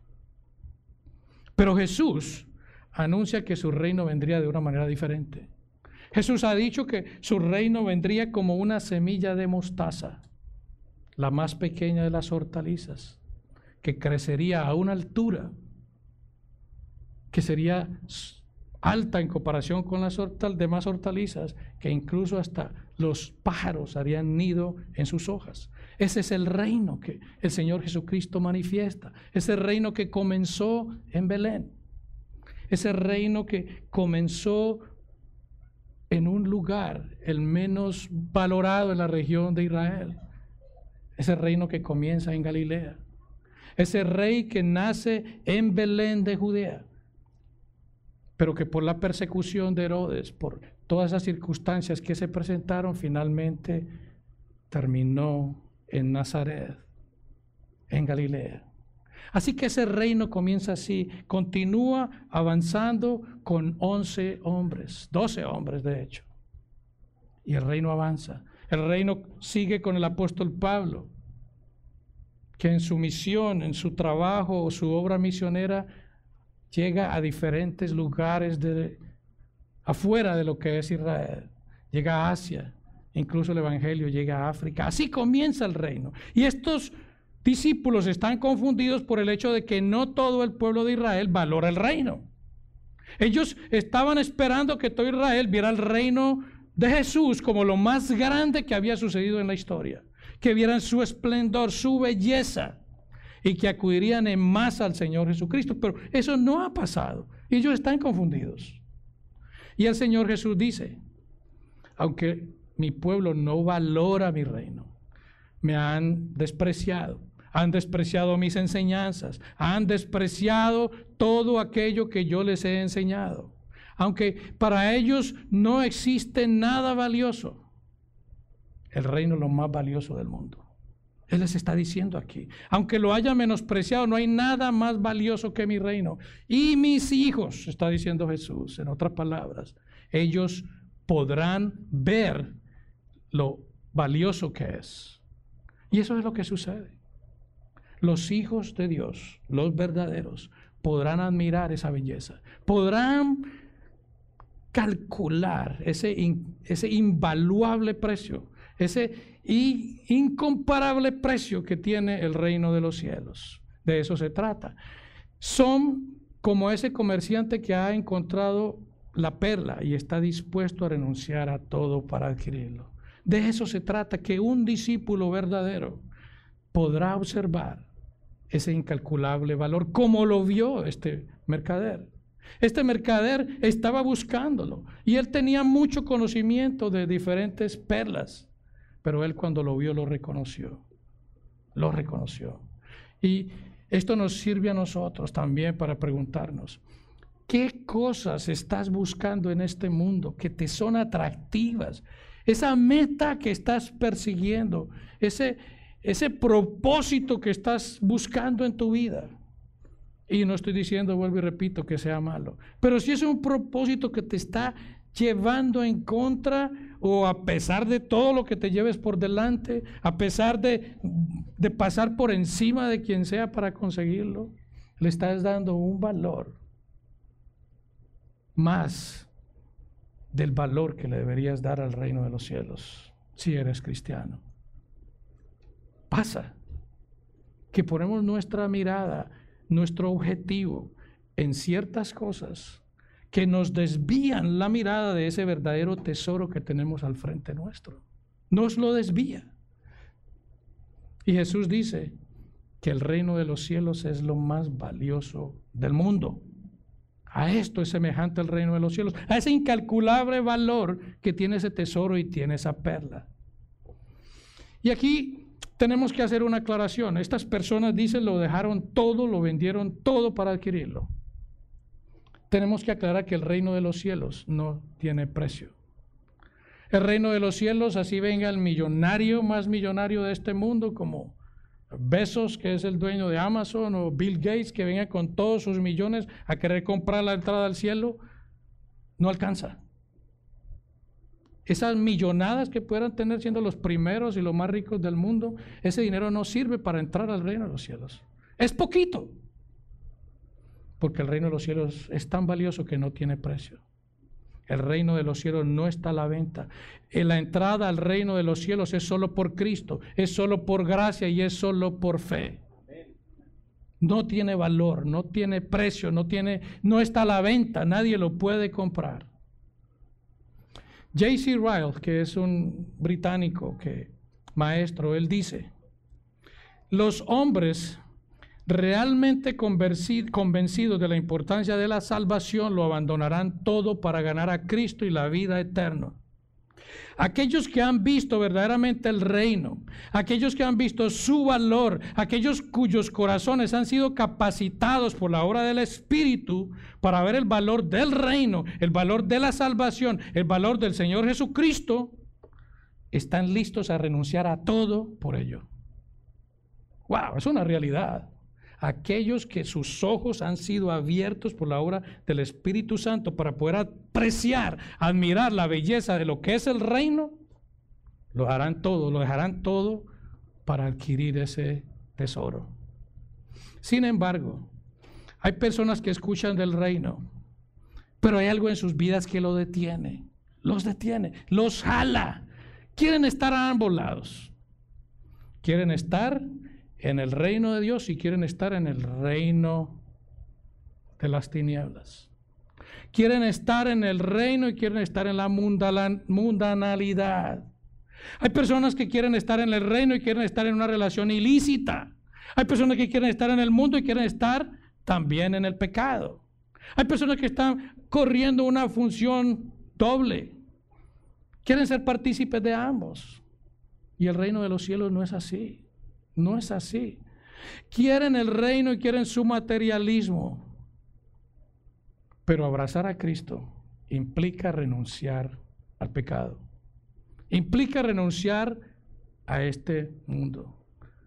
Pero Jesús anuncia que su reino vendría de una manera diferente. Jesús ha dicho que su reino vendría como una semilla de mostaza, la más pequeña de las hortalizas, que crecería a una altura que sería alta en comparación con las hortal, demás hortalizas, que incluso hasta los pájaros harían nido en sus hojas. Ese es el reino que el Señor Jesucristo manifiesta, ese reino que comenzó en Belén, ese reino que comenzó en un lugar, el menos valorado en la región de Israel, ese reino que comienza en Galilea, ese rey que nace en Belén de Judea, pero que por la persecución de Herodes, por todas esas circunstancias que se presentaron, finalmente terminó en Nazaret, en Galilea. Así que ese reino comienza así, continúa avanzando con once hombres, doce hombres de hecho, y el reino avanza. El reino sigue con el apóstol Pablo, que en su misión, en su trabajo o su obra misionera, llega a diferentes lugares de, afuera de lo que es Israel. Llega a Asia, incluso el Evangelio llega a África. Así comienza el reino. Y estos discípulos están confundidos por el hecho de que no todo el pueblo de Israel valora el reino. Ellos estaban esperando que todo Israel viera el reino de Jesús como lo más grande que había sucedido en la historia, que vieran su esplendor, su belleza, y que acudirían en masa al Señor Jesucristo. Pero eso no ha pasado. Ellos están confundidos. Y el Señor Jesús dice, aunque mi pueblo no valora mi reino, me han despreciado, han despreciado mis enseñanzas, han despreciado todo aquello que yo les he enseñado. Aunque para ellos no existe nada valioso, el reino es lo más valioso del mundo. Él les está diciendo aquí, aunque lo haya menospreciado, no hay nada más valioso que mi reino. Y mis hijos, está diciendo Jesús, en otras palabras, ellos podrán ver lo valioso que es. Y eso es lo que sucede. Los hijos de Dios, los verdaderos, podrán admirar esa belleza, podrán calcular ese, in, ese invaluable precio, ese y incomparable precio que tiene el reino de los cielos. De eso se trata. Son como ese comerciante que ha encontrado la perla y está dispuesto a renunciar a todo para adquirirlo. De eso se trata, que un discípulo verdadero podrá observar ese incalculable valor, como lo vio este mercader. Este mercader estaba buscándolo y él tenía mucho conocimiento de diferentes perlas, pero él cuando lo vio lo reconoció, lo reconoció. Y esto nos sirve a nosotros también para preguntarnos, ¿qué cosas estás buscando en este mundo que te son atractivas? Esa meta que estás persiguiendo, ese, ese propósito que estás buscando en tu vida. Y no estoy diciendo, vuelvo y repito, que sea malo, pero si es un propósito que te está llevando en contra o a pesar de todo lo que te lleves por delante, a pesar de, de pasar por encima de quien sea para conseguirlo, le estás dando un valor más del valor que le deberías dar al reino de los cielos si eres cristiano. Pasa que ponemos nuestra mirada, nuestro objetivo en ciertas cosas que nos desvían la mirada de ese verdadero tesoro que tenemos al frente nuestro. Nos lo desvía. Y Jesús dice que el reino de los cielos es lo más valioso del mundo. A esto es semejante el reino de los cielos, a ese incalculable valor que tiene ese tesoro y tiene esa perla. Y aquí tenemos que hacer una aclaración. Estas personas dicen lo dejaron todo, lo vendieron todo para adquirirlo. Tenemos que aclarar que el reino de los cielos no tiene precio. El reino de los cielos, así venga el millonario más millonario de este mundo, como Bezos, que es el dueño de Amazon, o Bill Gates, que venga con todos sus millones a querer comprar la entrada al cielo, no alcanza. Esas millonadas que puedan tener siendo los primeros y los más ricos del mundo, ese dinero no sirve para entrar al reino de los cielos. Es poquito, porque el reino de los cielos es tan valioso que no tiene precio. El reino de los cielos no está a la venta. La entrada al reino de los cielos es solo por Cristo, es solo por gracia y es solo por fe. No tiene valor, no tiene precio, no tiene, no está a la venta, nadie lo puede comprar. J C Ryle, que es un británico que, maestro, él dice, los hombres realmente convencidos de la importancia de la salvación lo abandonarán todo para ganar a Cristo y la vida eterna. Aquellos que han visto verdaderamente el reino, aquellos que han visto su valor, aquellos cuyos corazones han sido capacitados por la obra del Espíritu para ver el valor del reino, el valor de la salvación, el valor del Señor Jesucristo, están listos a renunciar a todo por ello. ¡Wow! Es una realidad. Aquellos que sus ojos han sido abiertos por la obra del Espíritu Santo para poder apreciar, admirar la belleza de lo que es el reino, lo harán todo, lo dejarán todo para adquirir ese tesoro. Sin embargo, hay personas que escuchan del reino, pero hay algo en sus vidas que lo detiene, los detiene, los jala. Quieren estar a ambos lados. Quieren estar en el reino de Dios y quieren estar en el reino de las tinieblas. Quieren estar en el reino y quieren estar en la mundanalidad. Hay personas que quieren estar en el reino y quieren estar en una relación ilícita. Hay personas que quieren estar en el mundo y quieren estar también en el pecado. Hay personas que están corriendo una función doble. Quieren ser partícipes de ambos. Y el reino de los cielos no es así. No es así. Quieren el reino y quieren su materialismo. Pero abrazar a Cristo implica renunciar al pecado. Implica renunciar a este mundo.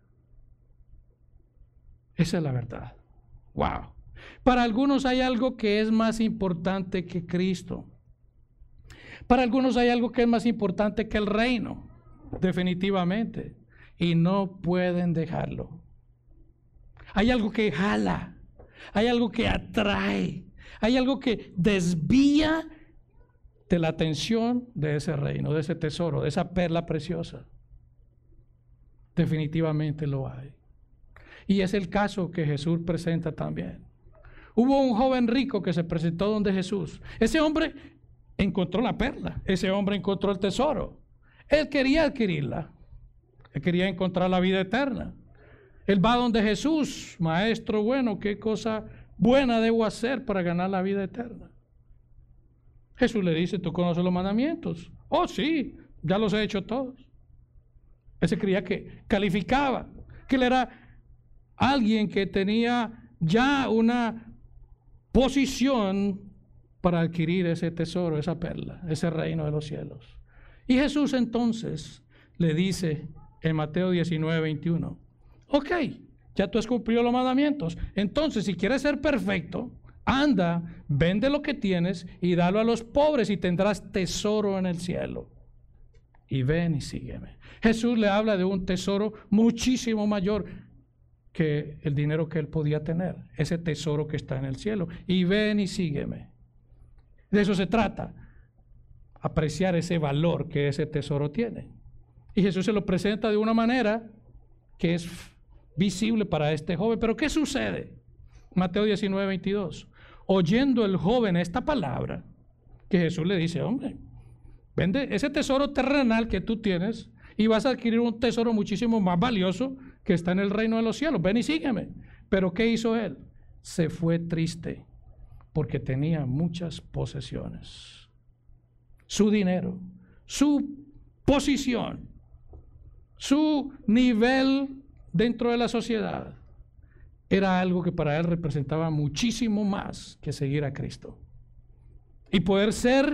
Esa es la verdad. Wow. Para algunos hay algo que es más importante que Cristo. Para algunos hay algo que es más importante que el reino. Definitivamente. Y no pueden dejarlo. Hay algo que jala, hay algo que atrae, hay algo que desvía de la atención de ese reino, de ese tesoro, de esa perla preciosa. Definitivamente lo hay. Y es el caso que Jesús presenta también. Hubo un joven rico que se presentó donde Jesús. Ese hombre encontró la perla, ese hombre encontró el tesoro. Él quería adquirirla. Él quería encontrar la vida eterna. Él va donde Jesús, maestro bueno, qué cosa buena debo hacer para ganar la vida eterna? Jesús le dice, tú conoces los mandamientos. Oh, sí, ya los he hecho todos. Él se creía que calificaba, que él era alguien que tenía ya una posición para adquirir ese tesoro, esa perla, ese reino de los cielos. Y Jesús entonces le dice en Mateo diecinueve, veintiuno, ok, ya tú has cumplido los mandamientos, entonces si quieres ser perfecto, anda, vende lo que tienes y dalo a los pobres y tendrás tesoro en el cielo. Y ven y sígueme. Jesús le habla de un tesoro muchísimo mayor que el dinero que él podía tener, ese tesoro que está en el cielo. Y ven y sígueme. De eso se trata, apreciar ese valor que ese tesoro tiene. Y Jesús se lo presenta de una manera que es visible para este joven. Pero ¿qué sucede? Mateo diecinueve, veintidós. Oyendo el joven esta palabra, que Jesús le dice, hombre, vende ese tesoro terrenal que tú tienes y vas a adquirir un tesoro muchísimo más valioso que está en el reino de los cielos. Ven y sígueme. Pero ¿qué hizo él? Se fue triste porque tenía muchas posesiones. Su dinero, su posición, su nivel dentro de la sociedad era algo que para él representaba muchísimo más que seguir a Cristo. Y poder ser,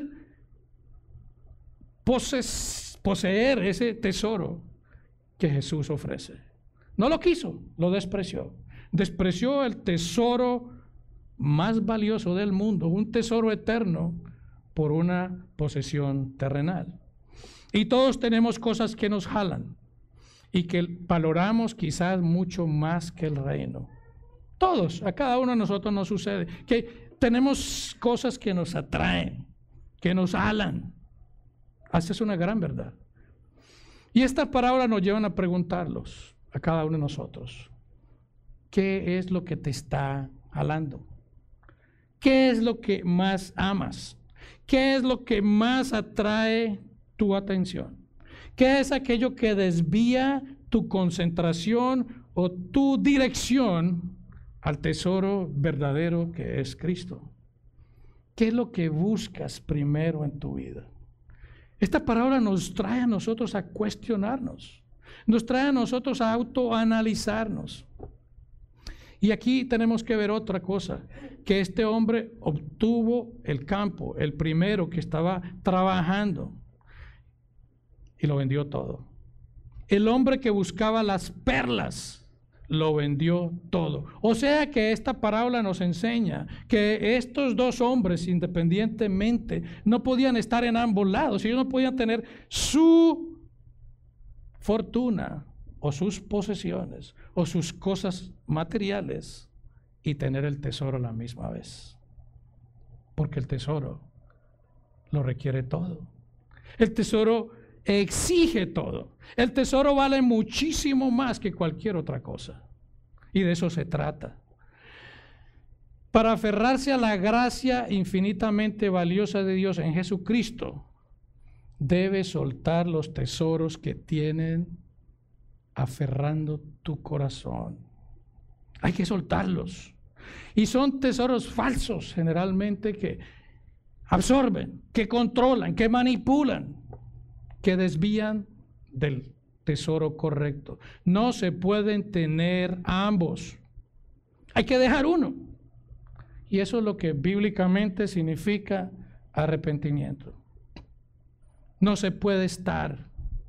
poses, poseer ese tesoro que Jesús ofrece. No lo quiso, lo despreció. Despreció el tesoro más valioso del mundo, un tesoro eterno, por una posesión terrenal. Y todos tenemos cosas que nos jalan y que valoramos quizás mucho más que el reino. Todos, a cada uno de nosotros nos sucede que tenemos cosas que nos atraen, que nos jalan. Esa es una gran verdad. Y estas parábolas nos llevan a preguntarlos a cada uno de nosotros: ¿qué es lo que te está jalando? ¿Qué es lo que más amas? ¿Qué es lo que más atrae tu atención? ¿Qué es aquello que desvía tu concentración o tu dirección al tesoro verdadero que es Cristo? ¿Qué es lo que buscas primero en tu vida? Esta parábola nos trae a nosotros a cuestionarnos, nos trae a nosotros a autoanalizarnos. Y aquí tenemos que ver otra cosa, que este hombre obtuvo el campo, el primero que estaba trabajando, y lo vendió todo. El hombre que buscaba las perlas, lo vendió todo. O sea que esta parábola nos enseña que estos dos hombres, independientemente, no podían estar en ambos lados. Ellos no podían tener su fortuna o sus posesiones o sus cosas materiales y tener el tesoro a la misma vez, porque el tesoro lo requiere todo. El tesoro exige todo. El tesoro vale muchísimo más que cualquier otra cosa, y de eso se trata. Para aferrarse a la gracia infinitamente valiosa de Dios en Jesucristo, debe soltar los tesoros que tienen aferrando tu corazón. Hay que soltarlos. Y son tesoros falsos generalmente, que absorben, que controlan, que manipulan, que desvían del tesoro correcto. No se pueden tener ambos. Hay que dejar uno. Y eso es lo que bíblicamente significa arrepentimiento. No se puede estar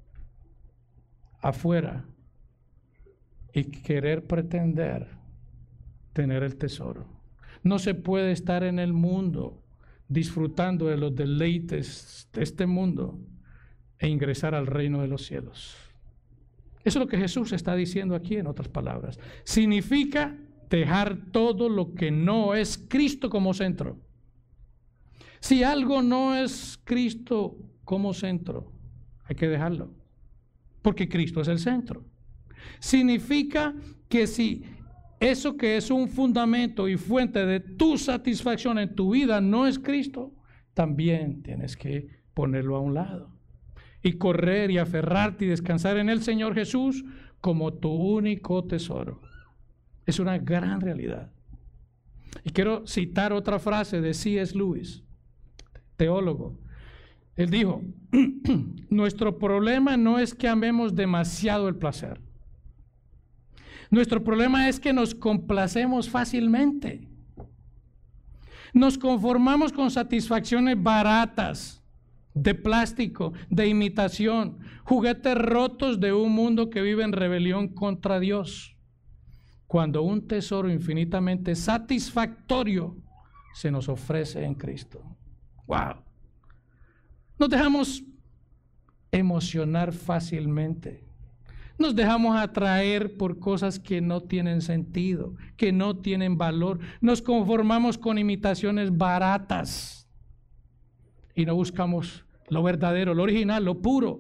afuera y querer pretender tener el tesoro. No se puede estar en el mundo disfrutando de los deleites de este mundo e ingresar al reino de los cielos. Eso es lo que Jesús está diciendo aquí, en otras palabras. Significa dejar todo lo que no es Cristo como centro. Si algo no es Cristo como centro, hay que dejarlo, porque Cristo es el centro. Significa que si eso que es un fundamento y fuente de tu satisfacción en tu vida no es Cristo, también tienes que ponerlo a un lado y correr y aferrarte y descansar en el Señor Jesús como tu único tesoro. Es una gran realidad. Y quiero citar otra frase de C S Lewis, teólogo. Él dijo, nuestro problema no es que amemos demasiado el placer. Nuestro problema es que nos complacemos fácilmente. Nos conformamos con satisfacciones baratas, de plástico, de imitación, juguetes rotos de un mundo que vive en rebelión contra Dios, cuando un tesoro infinitamente satisfactorio se nos ofrece en Cristo. ¡Wow! Nos dejamos emocionar fácilmente. Nos dejamos atraer por cosas que no tienen sentido, que no tienen valor. Nos conformamos con imitaciones baratas y no buscamos lo verdadero, lo original, lo puro.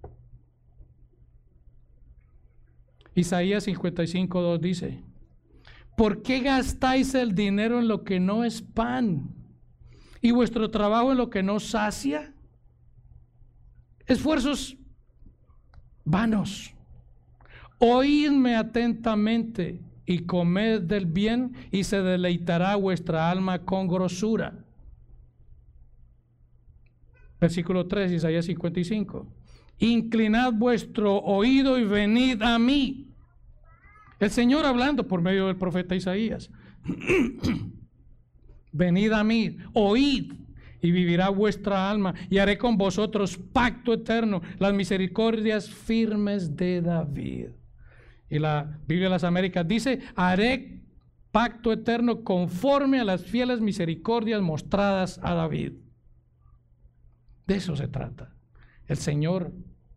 Isaías cincuenta y cinco, dos dice, ¿por qué gastáis el dinero en lo que no es pan y vuestro trabajo en lo que no sacia? Esfuerzos vanos. Oídme atentamente y comed del bien y se deleitará vuestra alma con grosura. Versículo tres, Isaías cincuenta y cinco. Inclinad vuestro oído y venid a mí. El Señor hablando por medio del profeta Isaías. Venid a mí, oíd y vivirá vuestra alma y haré con vosotros pacto eterno, las misericordias firmes de David. Y la Biblia de las Américas dice, haré pacto eterno conforme a las fieles misericordias mostradas a David. De eso se trata. El Señor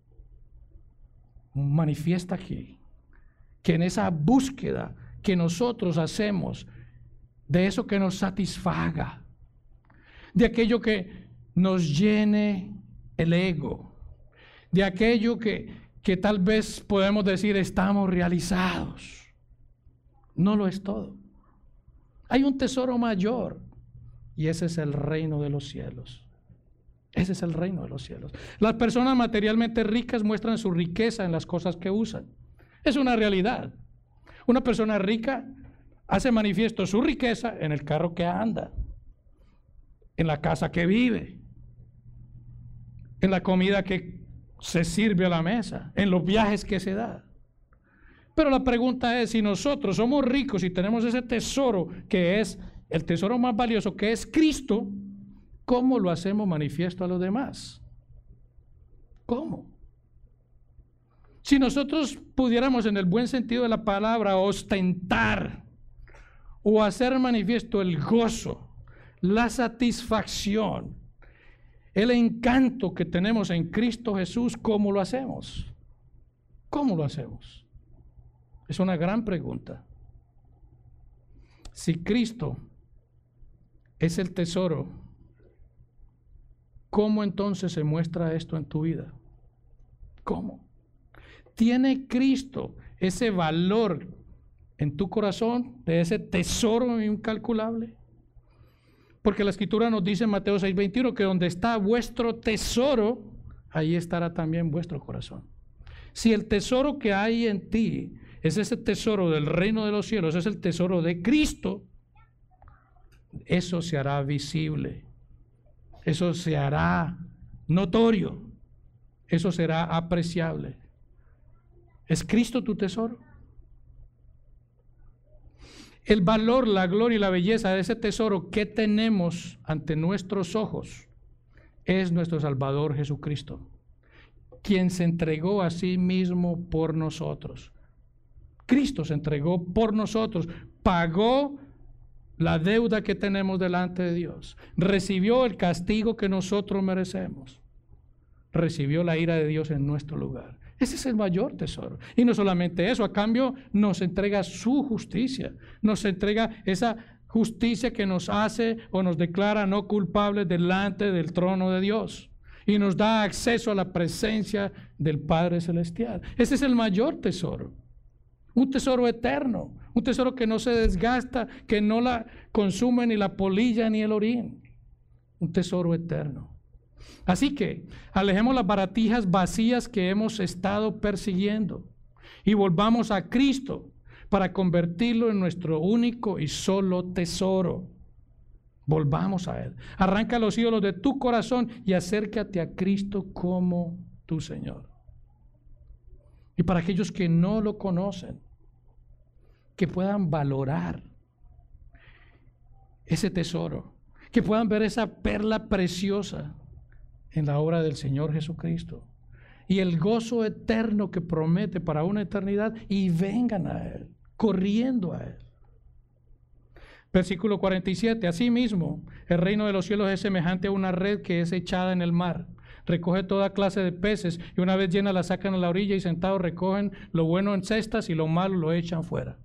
manifiesta aquí que en esa búsqueda que nosotros hacemos de eso que nos satisfaga, de aquello que nos llene el ego, de aquello que, que tal vez podemos decir estamos realizados, no lo es todo. Hay un tesoro mayor y ese es el reino de los cielos. Ese es el reino de los cielos. Las personas materialmente ricas muestran su riqueza en las cosas que usan. Es una realidad. Una persona rica hace manifiesto su riqueza en el carro que anda, en la casa que vive, en la comida que se sirve a la mesa, en los viajes que se da. Pero la pregunta es, si nosotros somos ricos y tenemos ese tesoro que es el tesoro más valioso, que es Cristo, ¿cómo lo hacemos manifiesto a los demás? ¿Cómo? Si nosotros pudiéramos, en el buen sentido de la palabra, ostentar o hacer manifiesto el gozo, la satisfacción, el encanto que tenemos en Cristo Jesús, ¿cómo lo hacemos? ¿Cómo lo hacemos? Es una gran pregunta. Si Cristo es el tesoro, ¿cómo entonces se muestra esto en tu vida? ¿Cómo? ¿Tiene Cristo ese valor en tu corazón, de ese tesoro incalculable? Porque la Escritura nos dice en Mateo seis veintiuno que donde está vuestro tesoro, ahí estará también vuestro corazón. Si el tesoro que hay en ti es ese tesoro del reino de los cielos, es el tesoro de Cristo, eso se hará visible, eso se hará notorio, eso será apreciable. ¿Es Cristo tu tesoro? El valor, la gloria y la belleza de ese tesoro que tenemos ante nuestros ojos es nuestro Salvador Jesucristo, quien se entregó a sí mismo por nosotros. Cristo se entregó por nosotros, pagó la deuda que tenemos delante de Dios, recibió el castigo que nosotros merecemos, recibió la ira de Dios en nuestro lugar. Ese es el mayor tesoro. Y no solamente eso, a cambio nos entrega su justicia, nos entrega esa justicia que nos hace o nos declara no culpables delante del trono de Dios y nos da acceso a la presencia del Padre Celestial. Ese es el mayor tesoro, un tesoro eterno, un tesoro que no se desgasta, que no la consume ni la polilla ni el orín, un tesoro eterno. Así que alejemos las baratijas vacías que hemos estado persiguiendo y volvamos a Cristo, para convertirlo en nuestro único y solo tesoro. Volvamos a Él. Arranca los ídolos de tu corazón y acércate a Cristo como tu Señor. Y para aquellos que no lo conocen, que puedan valorar ese tesoro, que puedan ver esa perla preciosa en la obra del Señor Jesucristo y el gozo eterno que promete para una eternidad, y vengan a Él, corriendo a Él. Versículo cuarenta y siete, asimismo, el reino de los cielos es semejante a una red que es echada en el mar. Recoge toda clase de peces y una vez llena la sacan a la orilla y sentados recogen lo bueno en cestas y lo malo lo echan fuera.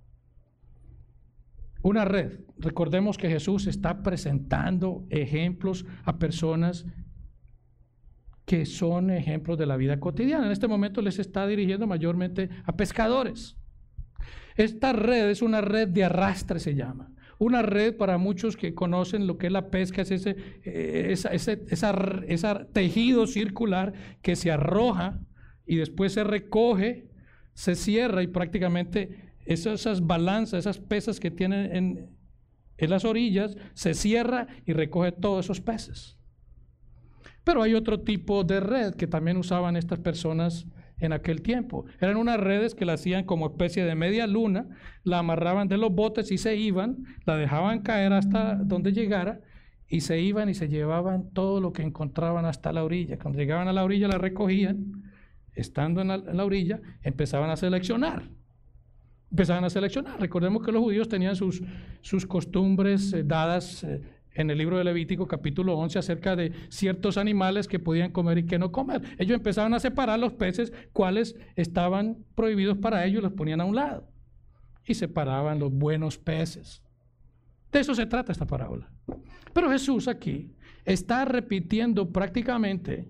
Una red. Recordemos que Jesús está presentando ejemplos a personas que son ejemplos de la vida cotidiana. En este momento les está dirigiendo mayormente a pescadores. Esta red es una red de arrastre, se llama. Una red, para muchos que conocen lo que es la pesca, es ese, esa, ese esa, esa tejido circular que se arroja y después se recoge, se cierra y prácticamente esas, esas balanzas, esas pesas que tienen en, en las orillas, se cierra y recoge todos esos peces. Pero hay otro tipo de red que también usaban estas personas en aquel tiempo. Eran unas redes que la hacían como especie de media luna, la amarraban de los botes y se iban, la dejaban caer hasta donde llegara y se iban y se llevaban todo lo que encontraban hasta la orilla. Cuando llegaban a la orilla la recogían, estando en la, en la orilla empezaban a seleccionar. Empezaban a seleccionar. Recordemos que los judíos tenían sus, sus costumbres eh, dadas eh, en el libro de Levítico capítulo once acerca de ciertos animales que podían comer y que no comer. Ellos empezaban a separar los peces cuales estaban prohibidos para ellos, los ponían a un lado y separaban los buenos peces. De eso se trata esta parábola. Pero Jesús aquí está repitiendo prácticamente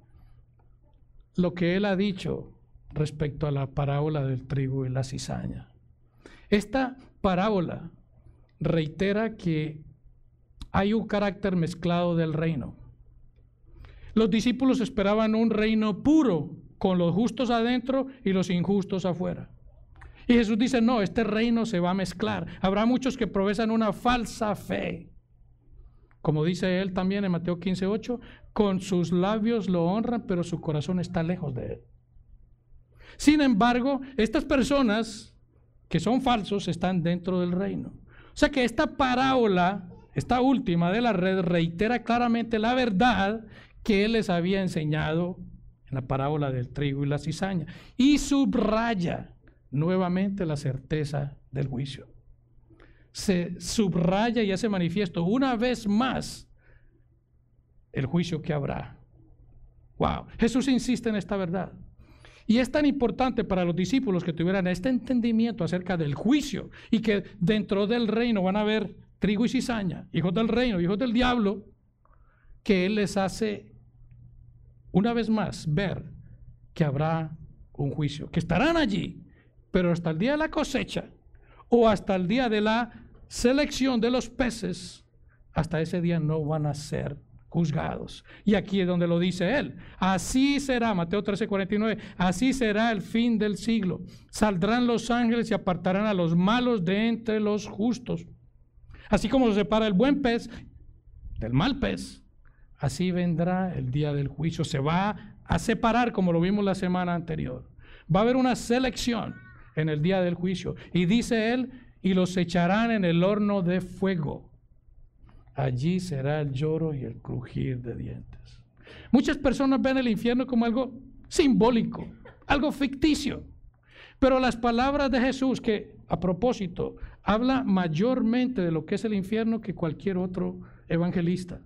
lo que Él ha dicho respecto a la parábola del trigo y la cizaña. Esta parábola reitera que hay un carácter mezclado del reino. Los discípulos esperaban un reino puro, con los justos adentro y los injustos afuera. Y Jesús dice, no, este reino se va a mezclar. Habrá muchos que profesan una falsa fe. Como dice Él también en Mateo quince ocho, con sus labios lo honran, pero su corazón está lejos de Él. Sin embargo, estas personas que son falsos están dentro del reino. O sea que esta parábola, esta última de la red, reitera claramente la verdad que Él les había enseñado en la parábola del trigo y la cizaña, y subraya nuevamente la certeza del juicio. Se subraya y hace manifiesto una vez más el juicio que habrá. Wow, Jesús insiste en esta verdad. Y es tan importante para los discípulos que tuvieran este entendimiento acerca del juicio y que dentro del reino van a haber trigo y cizaña, hijos del reino, hijos del diablo, que Él les hace una vez más ver que habrá un juicio, que estarán allí, pero hasta el día de la cosecha o hasta el día de la selección de los peces, hasta ese día no van a ser juzgados. Y aquí es donde lo dice Él. Así será, Mateo trece cuarenta y nueve, así será el fin del siglo. Saldrán los ángeles y apartarán a los malos de entre los justos. Así como se separa el buen pez del mal pez, así vendrá el día del juicio. Se va a separar, como lo vimos la semana anterior. Va a haber una selección en el día del juicio. Y dice Él, y los echarán en el horno de fuego. Allí será el lloro y el crujir de dientes. Muchas personas ven el infierno como algo simbólico, algo ficticio. Pero las palabras de Jesús, que a propósito habla mayormente de lo que es el infierno que cualquier otro evangelista.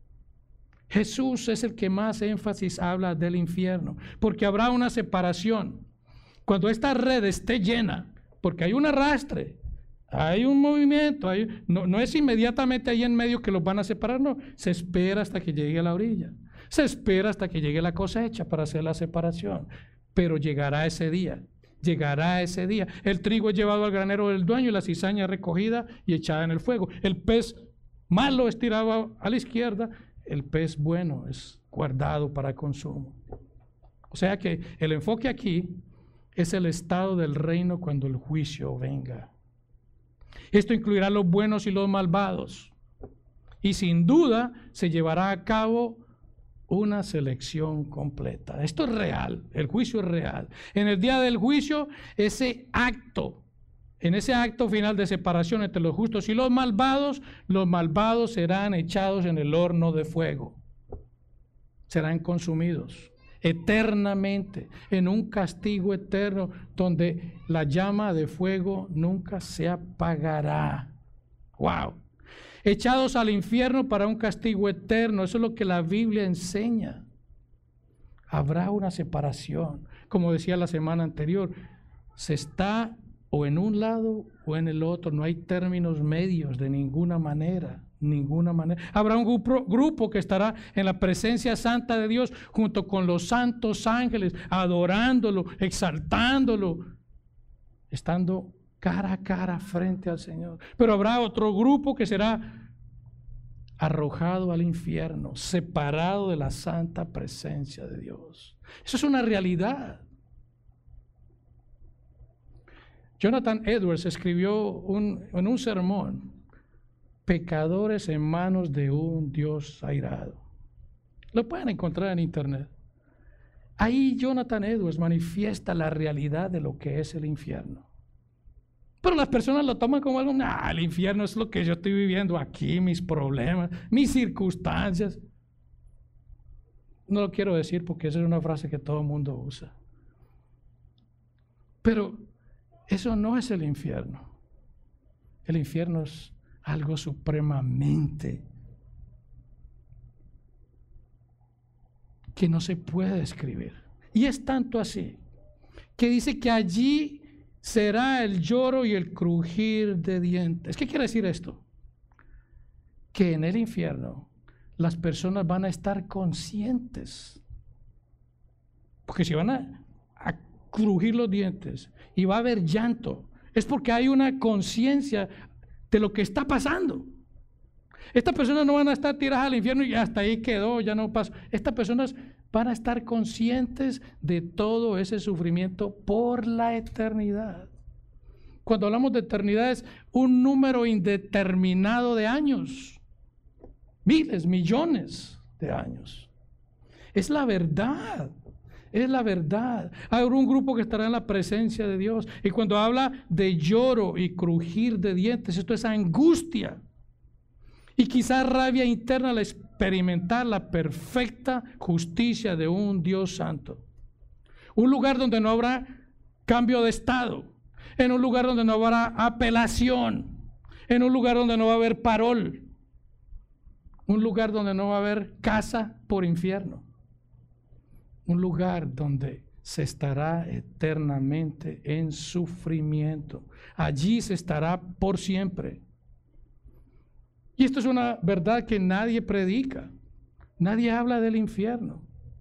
Jesús es el que más énfasis habla del infierno, porque habrá una separación. Cuando esta red esté llena, porque hay un arrastre, hay un movimiento, hay, no, no es inmediatamente ahí en medio que los van a separar, no, se espera hasta que llegue a la orilla, se espera hasta que llegue la cosecha para hacer la separación, pero llegará ese día. Llegará ese día. El trigo es llevado al granero del dueño y la cizaña recogida y echada en el fuego. El pez malo es tirado a la izquierda, el pez bueno es guardado para consumo. O sea que el enfoque aquí es el estado del reino cuando el juicio venga. Esto incluirá los buenos y los malvados. Y sin duda se llevará a cabo una selección completa. Esto es real, el juicio es real. En el día del juicio, ese acto, en ese acto final de separación entre los justos y los malvados, los malvados serán echados en el horno de fuego. Serán consumidos eternamente, en un castigo eterno donde la llama de fuego nunca se apagará. ¡Wow! Echados al infierno para un castigo eterno. Eso es lo que la Biblia enseña. Habrá una separación. Como decía la semana anterior, se está o en un lado o en el otro. No hay términos medios de ninguna manera. Ninguna manera. Habrá un grupo, grupo que estará en la presencia santa de Dios junto con los santos ángeles, adorándolo, exaltándolo, estando cara a cara frente al Señor. Pero habrá otro grupo que será arrojado al infierno, separado de la santa presencia de Dios. Eso es una realidad. Jonathan Edwards escribió un, en un sermón: pecadores en manos de un Dios airado. Lo pueden encontrar en internet. Ahí Jonathan Edwards manifiesta la realidad de lo que es el infierno. Pero las personas lo toman como algo, nah, el infierno es lo que yo estoy viviendo aquí, mis problemas, mis circunstancias. No lo quiero decir porque esa es una frase que todo el mundo usa. Pero eso no es el infierno. El infierno es algo supremamente que no se puede describir. Y es tanto así que dice que allí será el lloro y el crujir de dientes. ¿Qué quiere decir esto? Que en el infierno las personas van a estar conscientes. Porque si van a, a crujir los dientes y va a haber llanto, es porque hay una conciencia de lo que está pasando. Estas personas no van a estar tiradas al infierno y hasta ahí quedó, ya no pasó. Estas personas van a estar conscientes de todo ese sufrimiento por la eternidad. Cuando hablamos de eternidad es un número indeterminado de años, miles, millones de años. Es la verdad. Es la verdad. Hay un grupo que estará en la presencia de Dios. Y cuando habla de lloro y crujir de dientes, esto es angustia. Y quizás rabia interna al experimentar la perfecta justicia de un Dios santo. Un lugar donde no habrá cambio de estado. En un lugar donde no habrá apelación. En un lugar donde no va a haber parol. Un lugar donde no va a haber casa por infierno. Un lugar donde se estará eternamente en sufrimiento. Allí se estará por siempre. Y esto es una verdad que nadie predica. Nadie habla del infierno.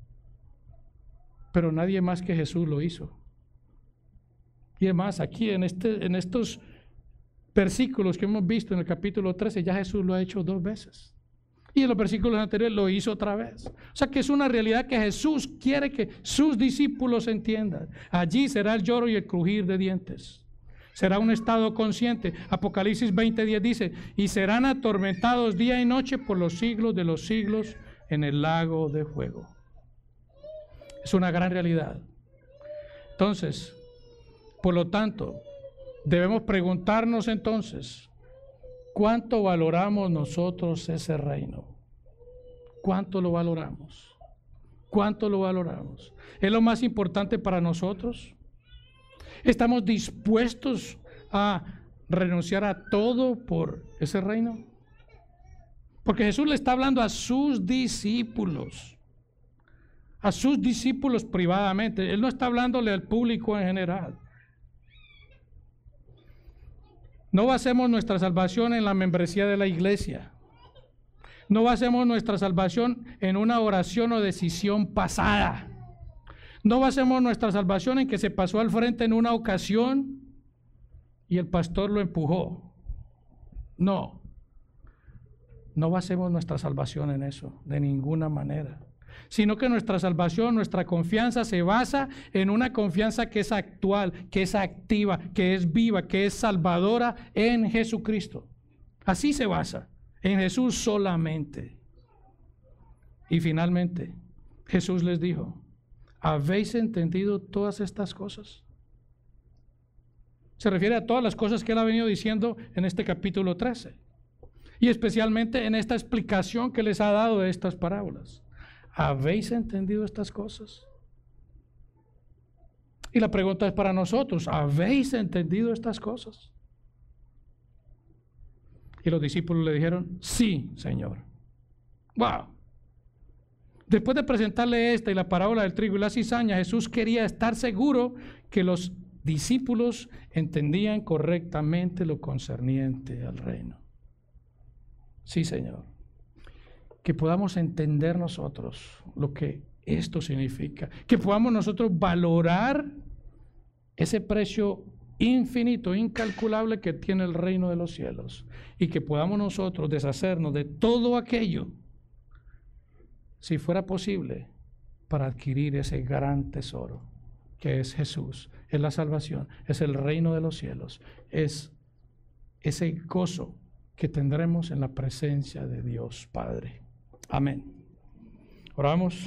Pero nadie más que Jesús lo hizo. Y además aquí en, este, en estos versículos que hemos visto en el capítulo trece, ya Jesús lo ha hecho dos veces. Y en los versículos anteriores lo hizo otra vez. O sea que es una realidad que Jesús quiere que sus discípulos entiendan. Allí será el lloro y el crujir de dientes. Será un estado consciente. Apocalipsis veinte diez dice, y serán atormentados día y noche por los siglos de los siglos en el lago de fuego. Es una gran realidad. Entonces, por lo tanto, debemos preguntarnos entonces, ¿cuánto valoramos nosotros ese reino? ¿Cuánto lo valoramos? ¿Cuánto lo valoramos? ¿Es lo más importante para nosotros? ¿Estamos dispuestos a renunciar a todo por ese reino? Porque Jesús le está hablando a sus discípulos, a sus discípulos privadamente. Él no está hablándole al público en general. No basemos nuestra salvación en la membresía de la iglesia. No basemos nuestra salvación en una oración o decisión pasada. No basemos nuestra salvación en que se pasó al frente en una ocasión y el pastor lo empujó. No. No basemos nuestra salvación en eso, de ninguna manera. sino que nuestra salvación, nuestra confianza se basa en una confianza que es actual, que es activa, que es viva, que es salvadora en Jesucristo. Así se basa, en Jesús solamente. Y finalmente, Jesús les dijo, ¿habéis entendido todas estas cosas? Se refiere a todas las cosas que él ha venido diciendo en este capítulo trece. Y especialmente en esta explicación que les ha dado de estas parábolas. ¿Habéis entendido estas cosas? Y la pregunta es para nosotros, ¿habéis entendido estas cosas? Y los discípulos le dijeron, sí, Señor. ¡Wow! Después de presentarle esta y la parábola del trigo y la cizaña, Jesús quería estar seguro que los discípulos entendían correctamente lo concerniente al reino. Sí, Señor. Que podamos entender nosotros lo que esto significa. Que podamos nosotros valorar ese precio infinito, incalculable que tiene el reino de los cielos. Y que podamos nosotros deshacernos de todo aquello, si fuera posible, para adquirir ese gran tesoro que es Jesús, es la salvación, es el reino de los cielos, es ese gozo que tendremos en la presencia de Dios Padre. Amén. Oramos.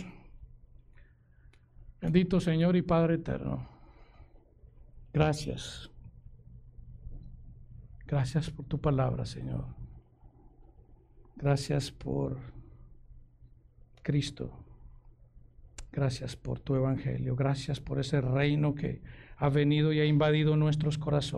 Bendito Señor y Padre eterno, gracias. Gracias por tu palabra, Señor. Gracias por Cristo. Gracias por tu evangelio. Gracias por ese reino que ha venido y ha invadido nuestros corazones.